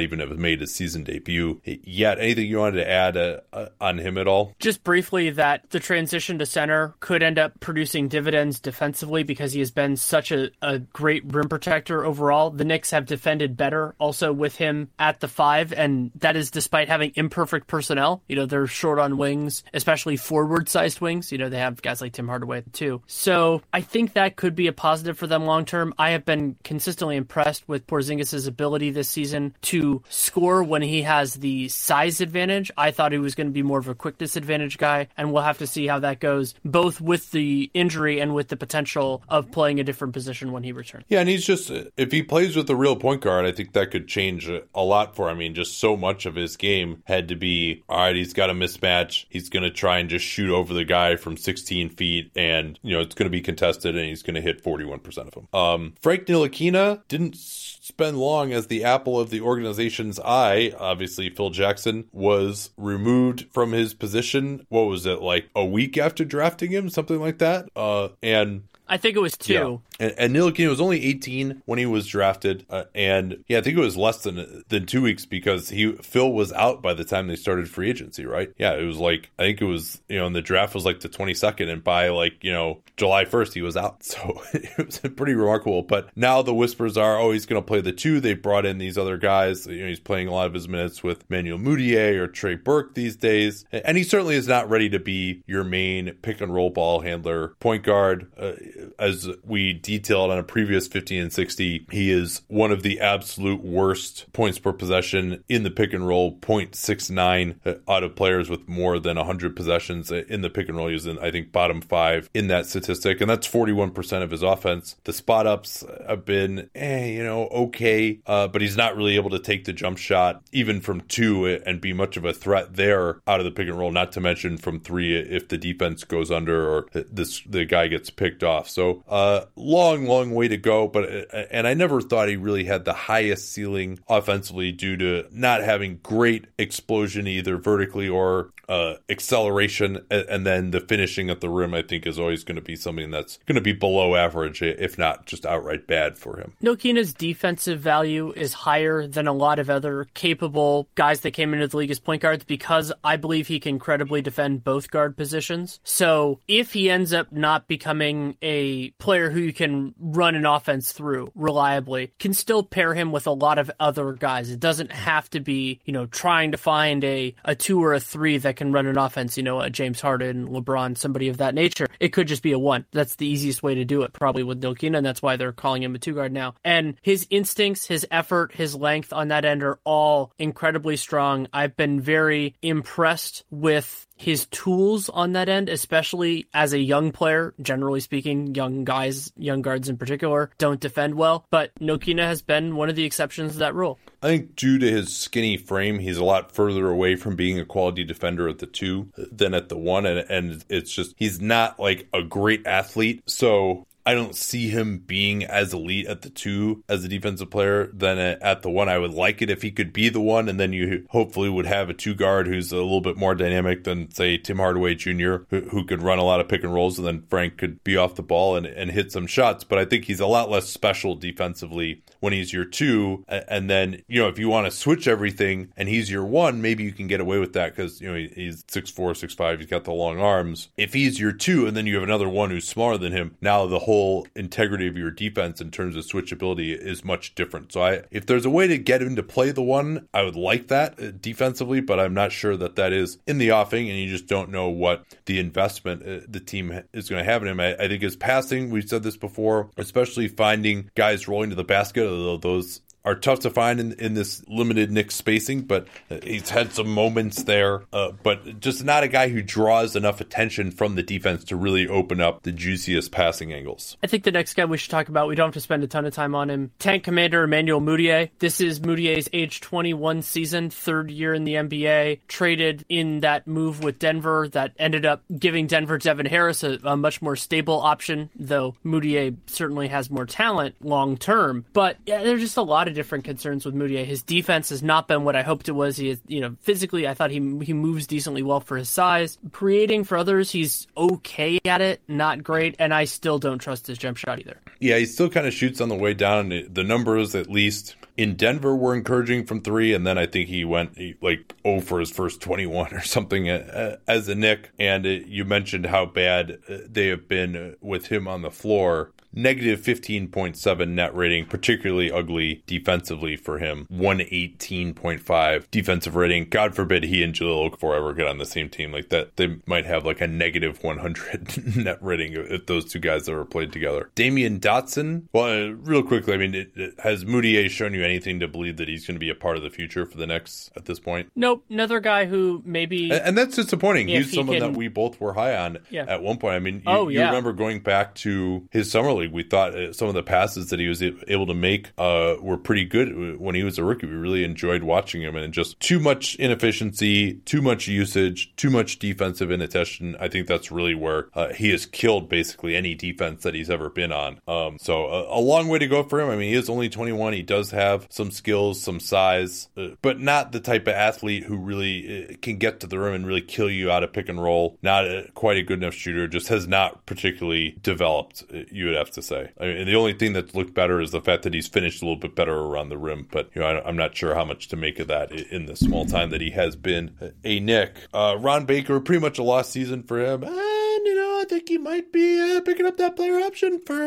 made his season debut yet. Anything you wanted to add on him at all? Just briefly that the transition to center could end up producing dividends defensively because he has been such a great rim protector overall. The Knicks have defended better also with him at the 5, and that is despite having imperfect personnel. They're short on wings, especially forward-sized wings. They have guys like Tim Hardaway too. So I think that could be a positive for them long-term. I have been consistently impressed with Porzingis' ability this season to score when he has the size advantage. I thought he was going to be more of a quickness advantage guy, and we'll have to see how that goes, both with the injury and with the potential of playing a different position when he returns. Yeah, and he's just, if he plays with a real point guard, I think that could change a lot for him. I mean, just so much of his game had to be, all right, he's got a mismatch. He's going to try and just shoot over the guy from 16 feet, and, it's going to be contested, and he's going to hit 41% of them. Frank Ntilikina didn't spend long as the apple of the organization's eye. Obviously, Phil Jackson was removed from his position. What was it, like a week after drafting him? Something like that? And I think it was 2. Yeah. And Ntilikina was only 18 when he was drafted. I think it was less than 2 weeks because Phil was out by the time they started free agency, right? Yeah, it was like, I think it was, and the draft was like the 22nd, and by July 1st, he was out. So it was pretty remarkable. But now the whispers are, he's going to play the 2. They brought in these other guys. He's playing a lot of his minutes with Manuel Mudiay or Trey Burke these days. And he certainly is not ready to be your main pick and roll ball handler point guard. As we detailed on a previous 50 and 60, he is one of the absolute worst points per possession in the pick and roll, 0.69 out of players with more than 100 possessions in the pick and roll. He's in, I think, bottom 5 in that statistic, and that's 41% of his offense. The spot ups have been, okay, but he's not really able to take the jump shot, even from 2, and be much of a threat there out of the pick and roll, not to mention from 3 if the defense goes under or the guy gets picked off. So long way to go, and I never thought he really had the highest ceiling offensively due to not having great explosion either vertically or acceleration, and then the finishing at the rim I think is always going to be something that's going to be below average, if not just outright bad for him. Ntilikina's defensive value is higher than a lot of other capable guys that came into the league as point guards because I believe he can credibly defend both guard positions. So if he ends up not becoming a player who you can run an offense through reliably, can still pair him with a lot of other guys. It doesn't have to be, trying to find a 2 or a 3 that can run an offense, a James Harden, LeBron, somebody of that nature. It could just be a 1. That's the easiest way to do it, probably with Ntilikina, and that's why they're calling him a 2 guard now. And his instincts, his effort, his length on that end are all incredibly strong. I've been very impressed with his tools on that end, especially as a young player. Generally speaking, young guys, young guards in particular, don't defend well, but Ntilikina has been one of the exceptions to that rule. I think due to his skinny frame, he's a lot further away from being a quality defender at the 2 than at the 1, and it's just, he's not like a great athlete, so I don't see him being as elite at the 2 as a defensive player than at the 1. I would like it if he could be the 1, and then you hopefully would have a 2 guard who's a little bit more dynamic than, say, Tim Hardaway Jr., who could run a lot of pick and rolls, and then Frank could be off the ball and hit some shots. But I think he's a lot less special defensively when he's your 2. And then, if you want to switch everything and he's your 1, maybe you can get away with that because, he's 6'4", 6'5", he's got the long arms. If he's your 2 and then you have another 1 who's smaller than him, now the whole integrity of your defense in terms of switchability is much different. So if there's a way to get him to play the 1, I would like that defensively, but I'm not sure that is in the offing, and you just don't know what the investment the team is going to have in him. I think his passing, we've said this before, especially finding guys rolling to the basket, although those are tough to find in this limited Knicks spacing, but he's had some moments there, but just not a guy who draws enough attention from the defense to really open up the juiciest passing angles. I think the next guy we should talk about, we don't have to spend a ton of time on him, tank commander Emmanuel Mudiay. This is Mudiay's age 21 season, 3rd year in the NBA, traded in that move with Denver that ended up giving Denver Devin Harris a much more stable option, though Mudiay certainly has more talent long term. But yeah, there's just a lot of different concerns with Mudiay. His defense has not been what I hoped it was. He is, physically, I thought he moves decently well for his size. Creating for others, he's okay at it, not great, and I still don't trust his jump shot either. Yeah, he still kind of shoots on the way down. The numbers, at least in Denver, were encouraging from three, and then I think he went like 0 for his first 21 or something as a Knick. And you mentioned how bad they have been with him on the floor. Negative 15.7 net rating, particularly ugly defensively for him. 118.5 defensive rating. God forbid he and Jahlil Okafor ever get on the same team like that. They might have like a negative 100 net rating if those two guys ever played together. Damian Dotson. Well, real quickly, I mean, has Mudiay shown you anything to believe that he's going to be a part of the future for the Knicks at this point? Nope. Another guy who maybe... And that's disappointing. He's someone that we both were high on at one point. I mean, you remember going back to his summer league, we thought some of the passes that he was able to make were pretty good when he was a rookie. We really enjoyed watching him, and just too much inefficiency, too much usage, too much defensive inattention. I think that's really where he has killed basically any defense that he's ever been on. So a long way to go for him. I mean, he is only 21. He does have some skills, some size, but not the type of athlete who really can get to the rim and really kill you out of pick and roll. Not quite a good enough shooter. Just has not particularly developed, you would have to say. I mean, the only thing that's looked better is the fact that he's finished a little bit better around the rim. But I'm not sure how much to make of that in the small time that he has been a Knick. Ron Baker, pretty much a lost season for him. I think he might be picking up that player option for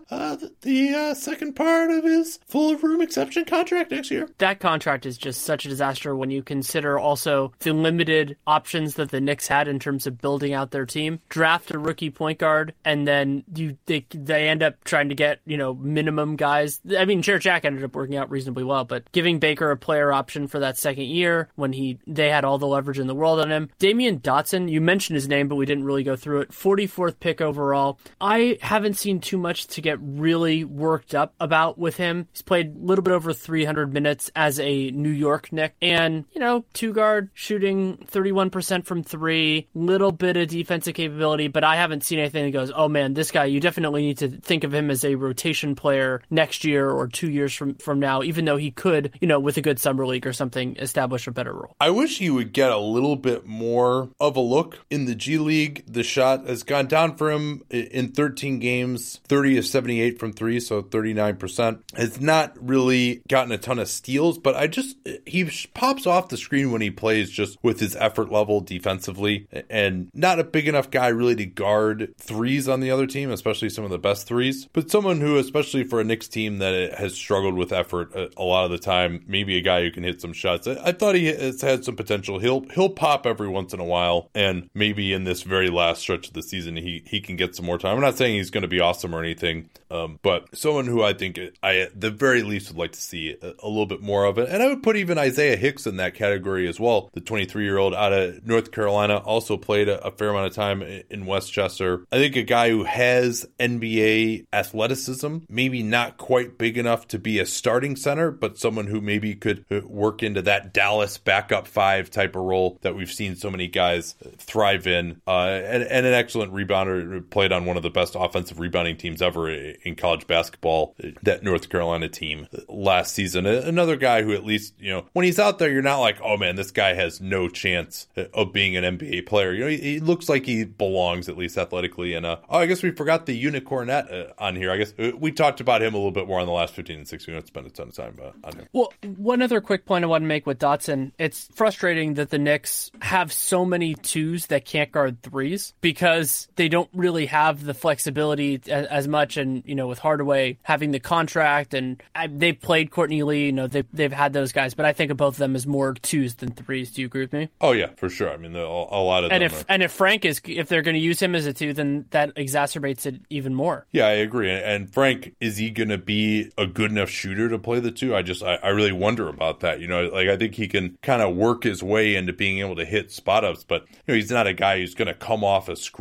the second part of his full room exception contract next year. That contract is just such a disaster when you consider also the limited options that the Knicks had in terms of building out their team. Draft a rookie point guard, and then they end up trying to get minimum guys. I mean, Jarrett Jack ended up working out reasonably well, but giving Baker a player option for that second year when they had all the leverage in the world on him. Damian Dotson, you mentioned his name, but we didn't really go through it. 44th pick overall. I haven't seen too much to get really worked up about with him. He's played a little bit over 300 minutes as a New York Knick, and two guard, shooting 31% from three, little bit of defensive capability, but I haven't seen anything that goes, oh man, this guy, you definitely need to think of him as a rotation player next year or 2 years from now, even though he could, with a good summer league or something, establish a better role. I wish he would get a little bit more of a look in the G League. The shot has gone down for him in 13 games, 30 of 78 from three, so 39%. Has not really gotten a ton of steals, but he pops off the screen when he plays just with his effort level defensively, and not a big enough guy really to guard threes on the other team, especially some of the best threes, but someone who, especially for a Knicks team that has struggled with effort a lot of the time, maybe a guy who can hit some shots. I thought he has had some potential. He'll pop every once in a while, and maybe in this very last stretch of the season he can get some more time. I'm not saying he's going to be awesome or anything, but someone who I think I at the very least would like to see a little bit more of it. And I would put even Isaiah Hicks in that category as well. The 23-year-old out of North Carolina, also played a fair amount of time in Westchester. I think a guy who has NBA athleticism, maybe not quite big enough to be a starting center, but someone who maybe could work into that Dallas backup five type of role that we've seen so many guys thrive in, and an excellent rebounder, played on one of the best offensive rebounding teams ever in college basketball, that North Carolina team last season. Another guy who, at least, when he's out there, you're not like, oh man, this guy has no chance of being an NBA player. He looks like he belongs, at least athletically. And I guess we forgot the unicorn on here. I guess we talked about him a little bit more on the last 15 and 16. We don't spend a ton of time on him. Well, one other quick point I want to make with Dotson, it's frustrating that the Knicks have so many twos that can't guard threes because they don't really have the flexibility as much. And, with Hardaway having the contract, and they've played Courtney Lee, they've had those guys, but I think of both of them as more twos than threes. Do you agree with me? Oh yeah, for sure. I mean, a lot of them. And if Frank if they're going to use him as a two, then that exacerbates it even more. Yeah, I agree. And Frank, is he going to be a good enough shooter to play the two? I really wonder about that. I think he can kind of work his way into being able to hit spot ups, but he's not a guy who's going to come off of screens to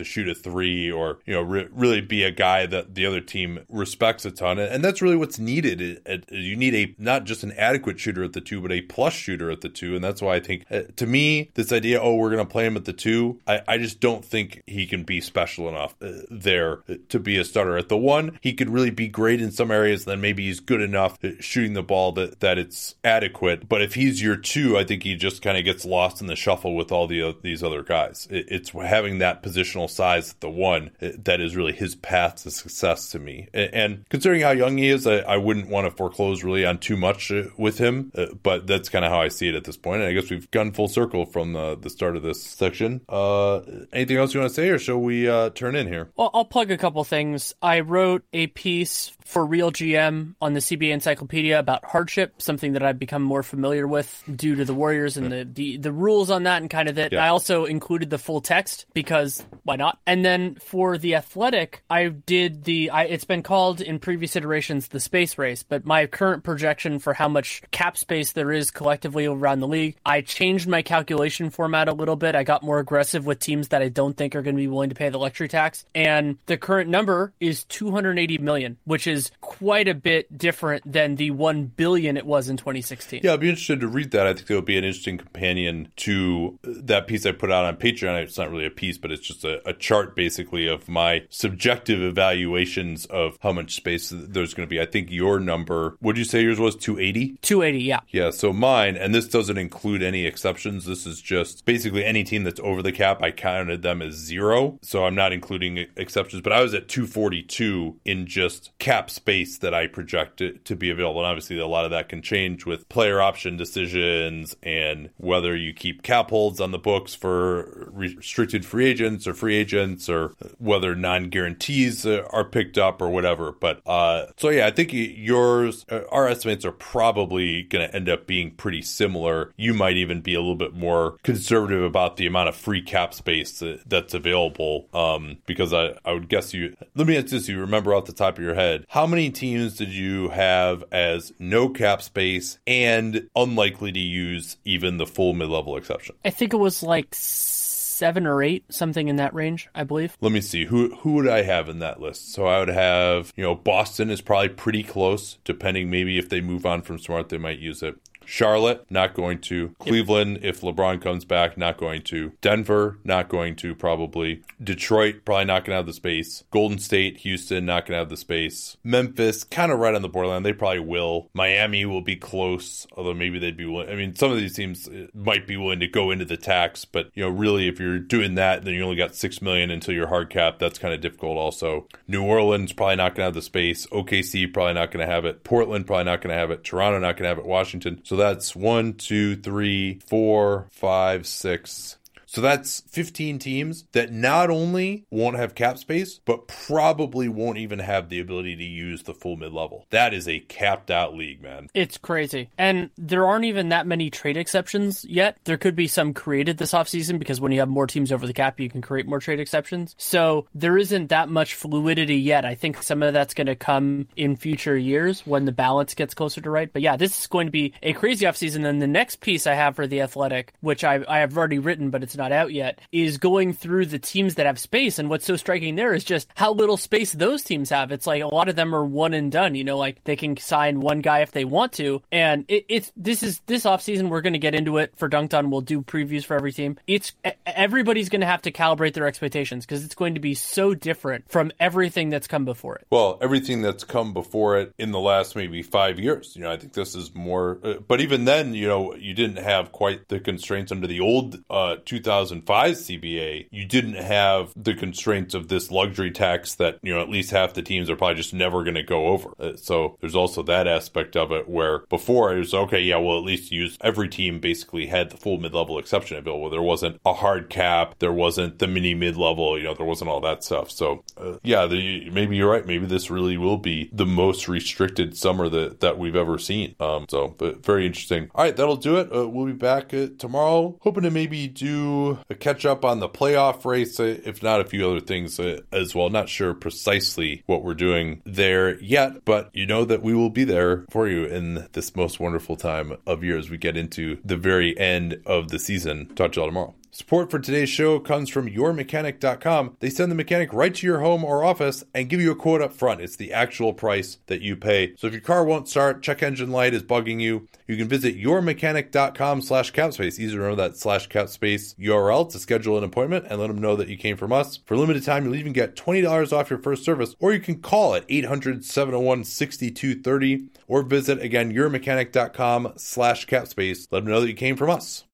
shoot a three or, really be a guy that the other team respects a ton. And that's really what's needed. You need not just an adequate shooter at the two, but a plus shooter at the two. And that's why I think, to me, this idea, we're going to play him at the two, I just don't think he can be special enough there to be a starter. At the one, he could really be great in some areas, then maybe he's good enough shooting the ball that it's adequate. But if he's your two, I think he just kind of gets lost in the shuffle with all these other guys. It's having that positional size at the one that is really his path to success to me. And considering how young he is, I wouldn't want to foreclose really on too much with him, but that's kind of how I see it at this point. And I guess we've gone full circle from the start of this section. Anything else you want to say, or shall we turn in here? Well, I'll plug a couple things. I wrote a piece for Real GM on the CBA Encyclopedia about hardship, something that I've become more familiar with due to the Warriors and the rules on that and kind of that. Yeah. I also included the full text because why not? And then for The Athletic, I did it's been called in previous iterations the space race, but my current projection for how much cap space there is collectively around the league, I changed my calculation format a little bit. I got more aggressive with teams that I don't think are going to be willing to pay the luxury tax. And the current number is $280 million, which is quite a bit different than the $1 billion it was in 2016. Yeah, I'd be interested to read that. I think it'll be an interesting companion to that piece I put out on Patreon. It's not really a piece, but it's just a chart basically of my subjective evaluations of how much space there's going to be. I think your number, what did you say yours was, 280? 280, yeah. Yeah, so mine, and this doesn't include any exceptions. This is just basically any team that's over the cap, I counted them as zero. So I'm not including exceptions, but I was at 242 in just cap space that I project it to be available. And obviously a lot of that can change with player option decisions and whether you keep cap holds on the books for restricted free agents or whether non-guarantees are picked up or whatever. But so yeah, I think our estimates are probably going to end up being pretty similar. You might even be a little bit more conservative about the amount of free cap space that's available, because I would guess let me ask this, you remember off the top of your head, how many teams did you have as no cap space and unlikely to use even the full mid-level exception? I think it was like 7 or 8, something in that range, I believe. Let me see. Who would I have in that list? So I would have, Boston is probably pretty close, depending maybe if they move on from Smart, they might use it. Charlotte, not going to. Cleveland, if LeBron comes back, not going to. Denver, not going to, probably. Detroit, probably not going to have the space. Golden State, Houston, not going to have the space. Memphis, kind of right on the borderline. They probably will. Miami will be close, although maybe they'd be willing. I mean, some of these teams might be willing to go into the tax, but, really, if you're doing that, then you only got $6 million until your hard cap. That's kind of difficult also. New Orleans, probably not going to have the space. OKC, probably not going to have it. Portland, probably not going to have it. Toronto, not going to have it. Washington. So that's 1, 2, 3, 4, 5, 6. So that's 15 teams that not only won't have cap space, but probably won't even have the ability to use the full mid-level. That is a capped out league, man. It's crazy. And there aren't even that many trade exceptions yet. There could be some created this offseason because when you have more teams over the cap, you can create more trade exceptions. So there isn't that much fluidity yet. I think some of that's going to come in future years when the balance gets closer to right. But yeah, this is going to be a crazy offseason. And the next piece I have for The Athletic, which I have already written, but it's not out yet, is going through the teams that have space. And what's so striking there is just how little space those teams have. It's like a lot of them are one and done, like they can sign one guy if they want to. And this offseason, we're going to get into it for Dunked On. We'll do previews for every team. Everybody's going to have to calibrate their expectations because it's going to be so different from everything that's come before it. Well, everything that's come before it in the last maybe 5 years. I think this is more, but even then, you didn't have quite the constraints under the old 2005 CBA. You didn't have the constraints of this luxury tax that, at least half the teams are probably just never going to go over. So there's also that aspect of it where before it was, okay, yeah, well, at least every team basically had the full mid-level exception available. There wasn't a hard cap. There wasn't the mini mid-level, there wasn't all that stuff. So maybe you're right. Maybe this really will be the most restricted summer that we've ever seen. But very interesting. All right, that'll do it. We'll be back tomorrow, hoping to maybe do a catch up on the playoff race, if not a few other things as well. Not sure precisely what we're doing there yet, but that we will be there for you in this most wonderful time of year as we get into the very end of the season. Talk to you all tomorrow. Support for today's show comes from yourmechanic.com. They send the mechanic right to your home or office and give you a quote up front. It's the actual price that you pay. So if your car won't start, check engine light is bugging you, you can visit yourmechanic.com/capspace. Easy to remember that /capspace URL to schedule an appointment and let them know that you came from us. For a limited time, you'll even get $20 off your first service, or you can call at 800-701-6230 or visit again yourmechanic.com/capspace. Let them know that you came from us.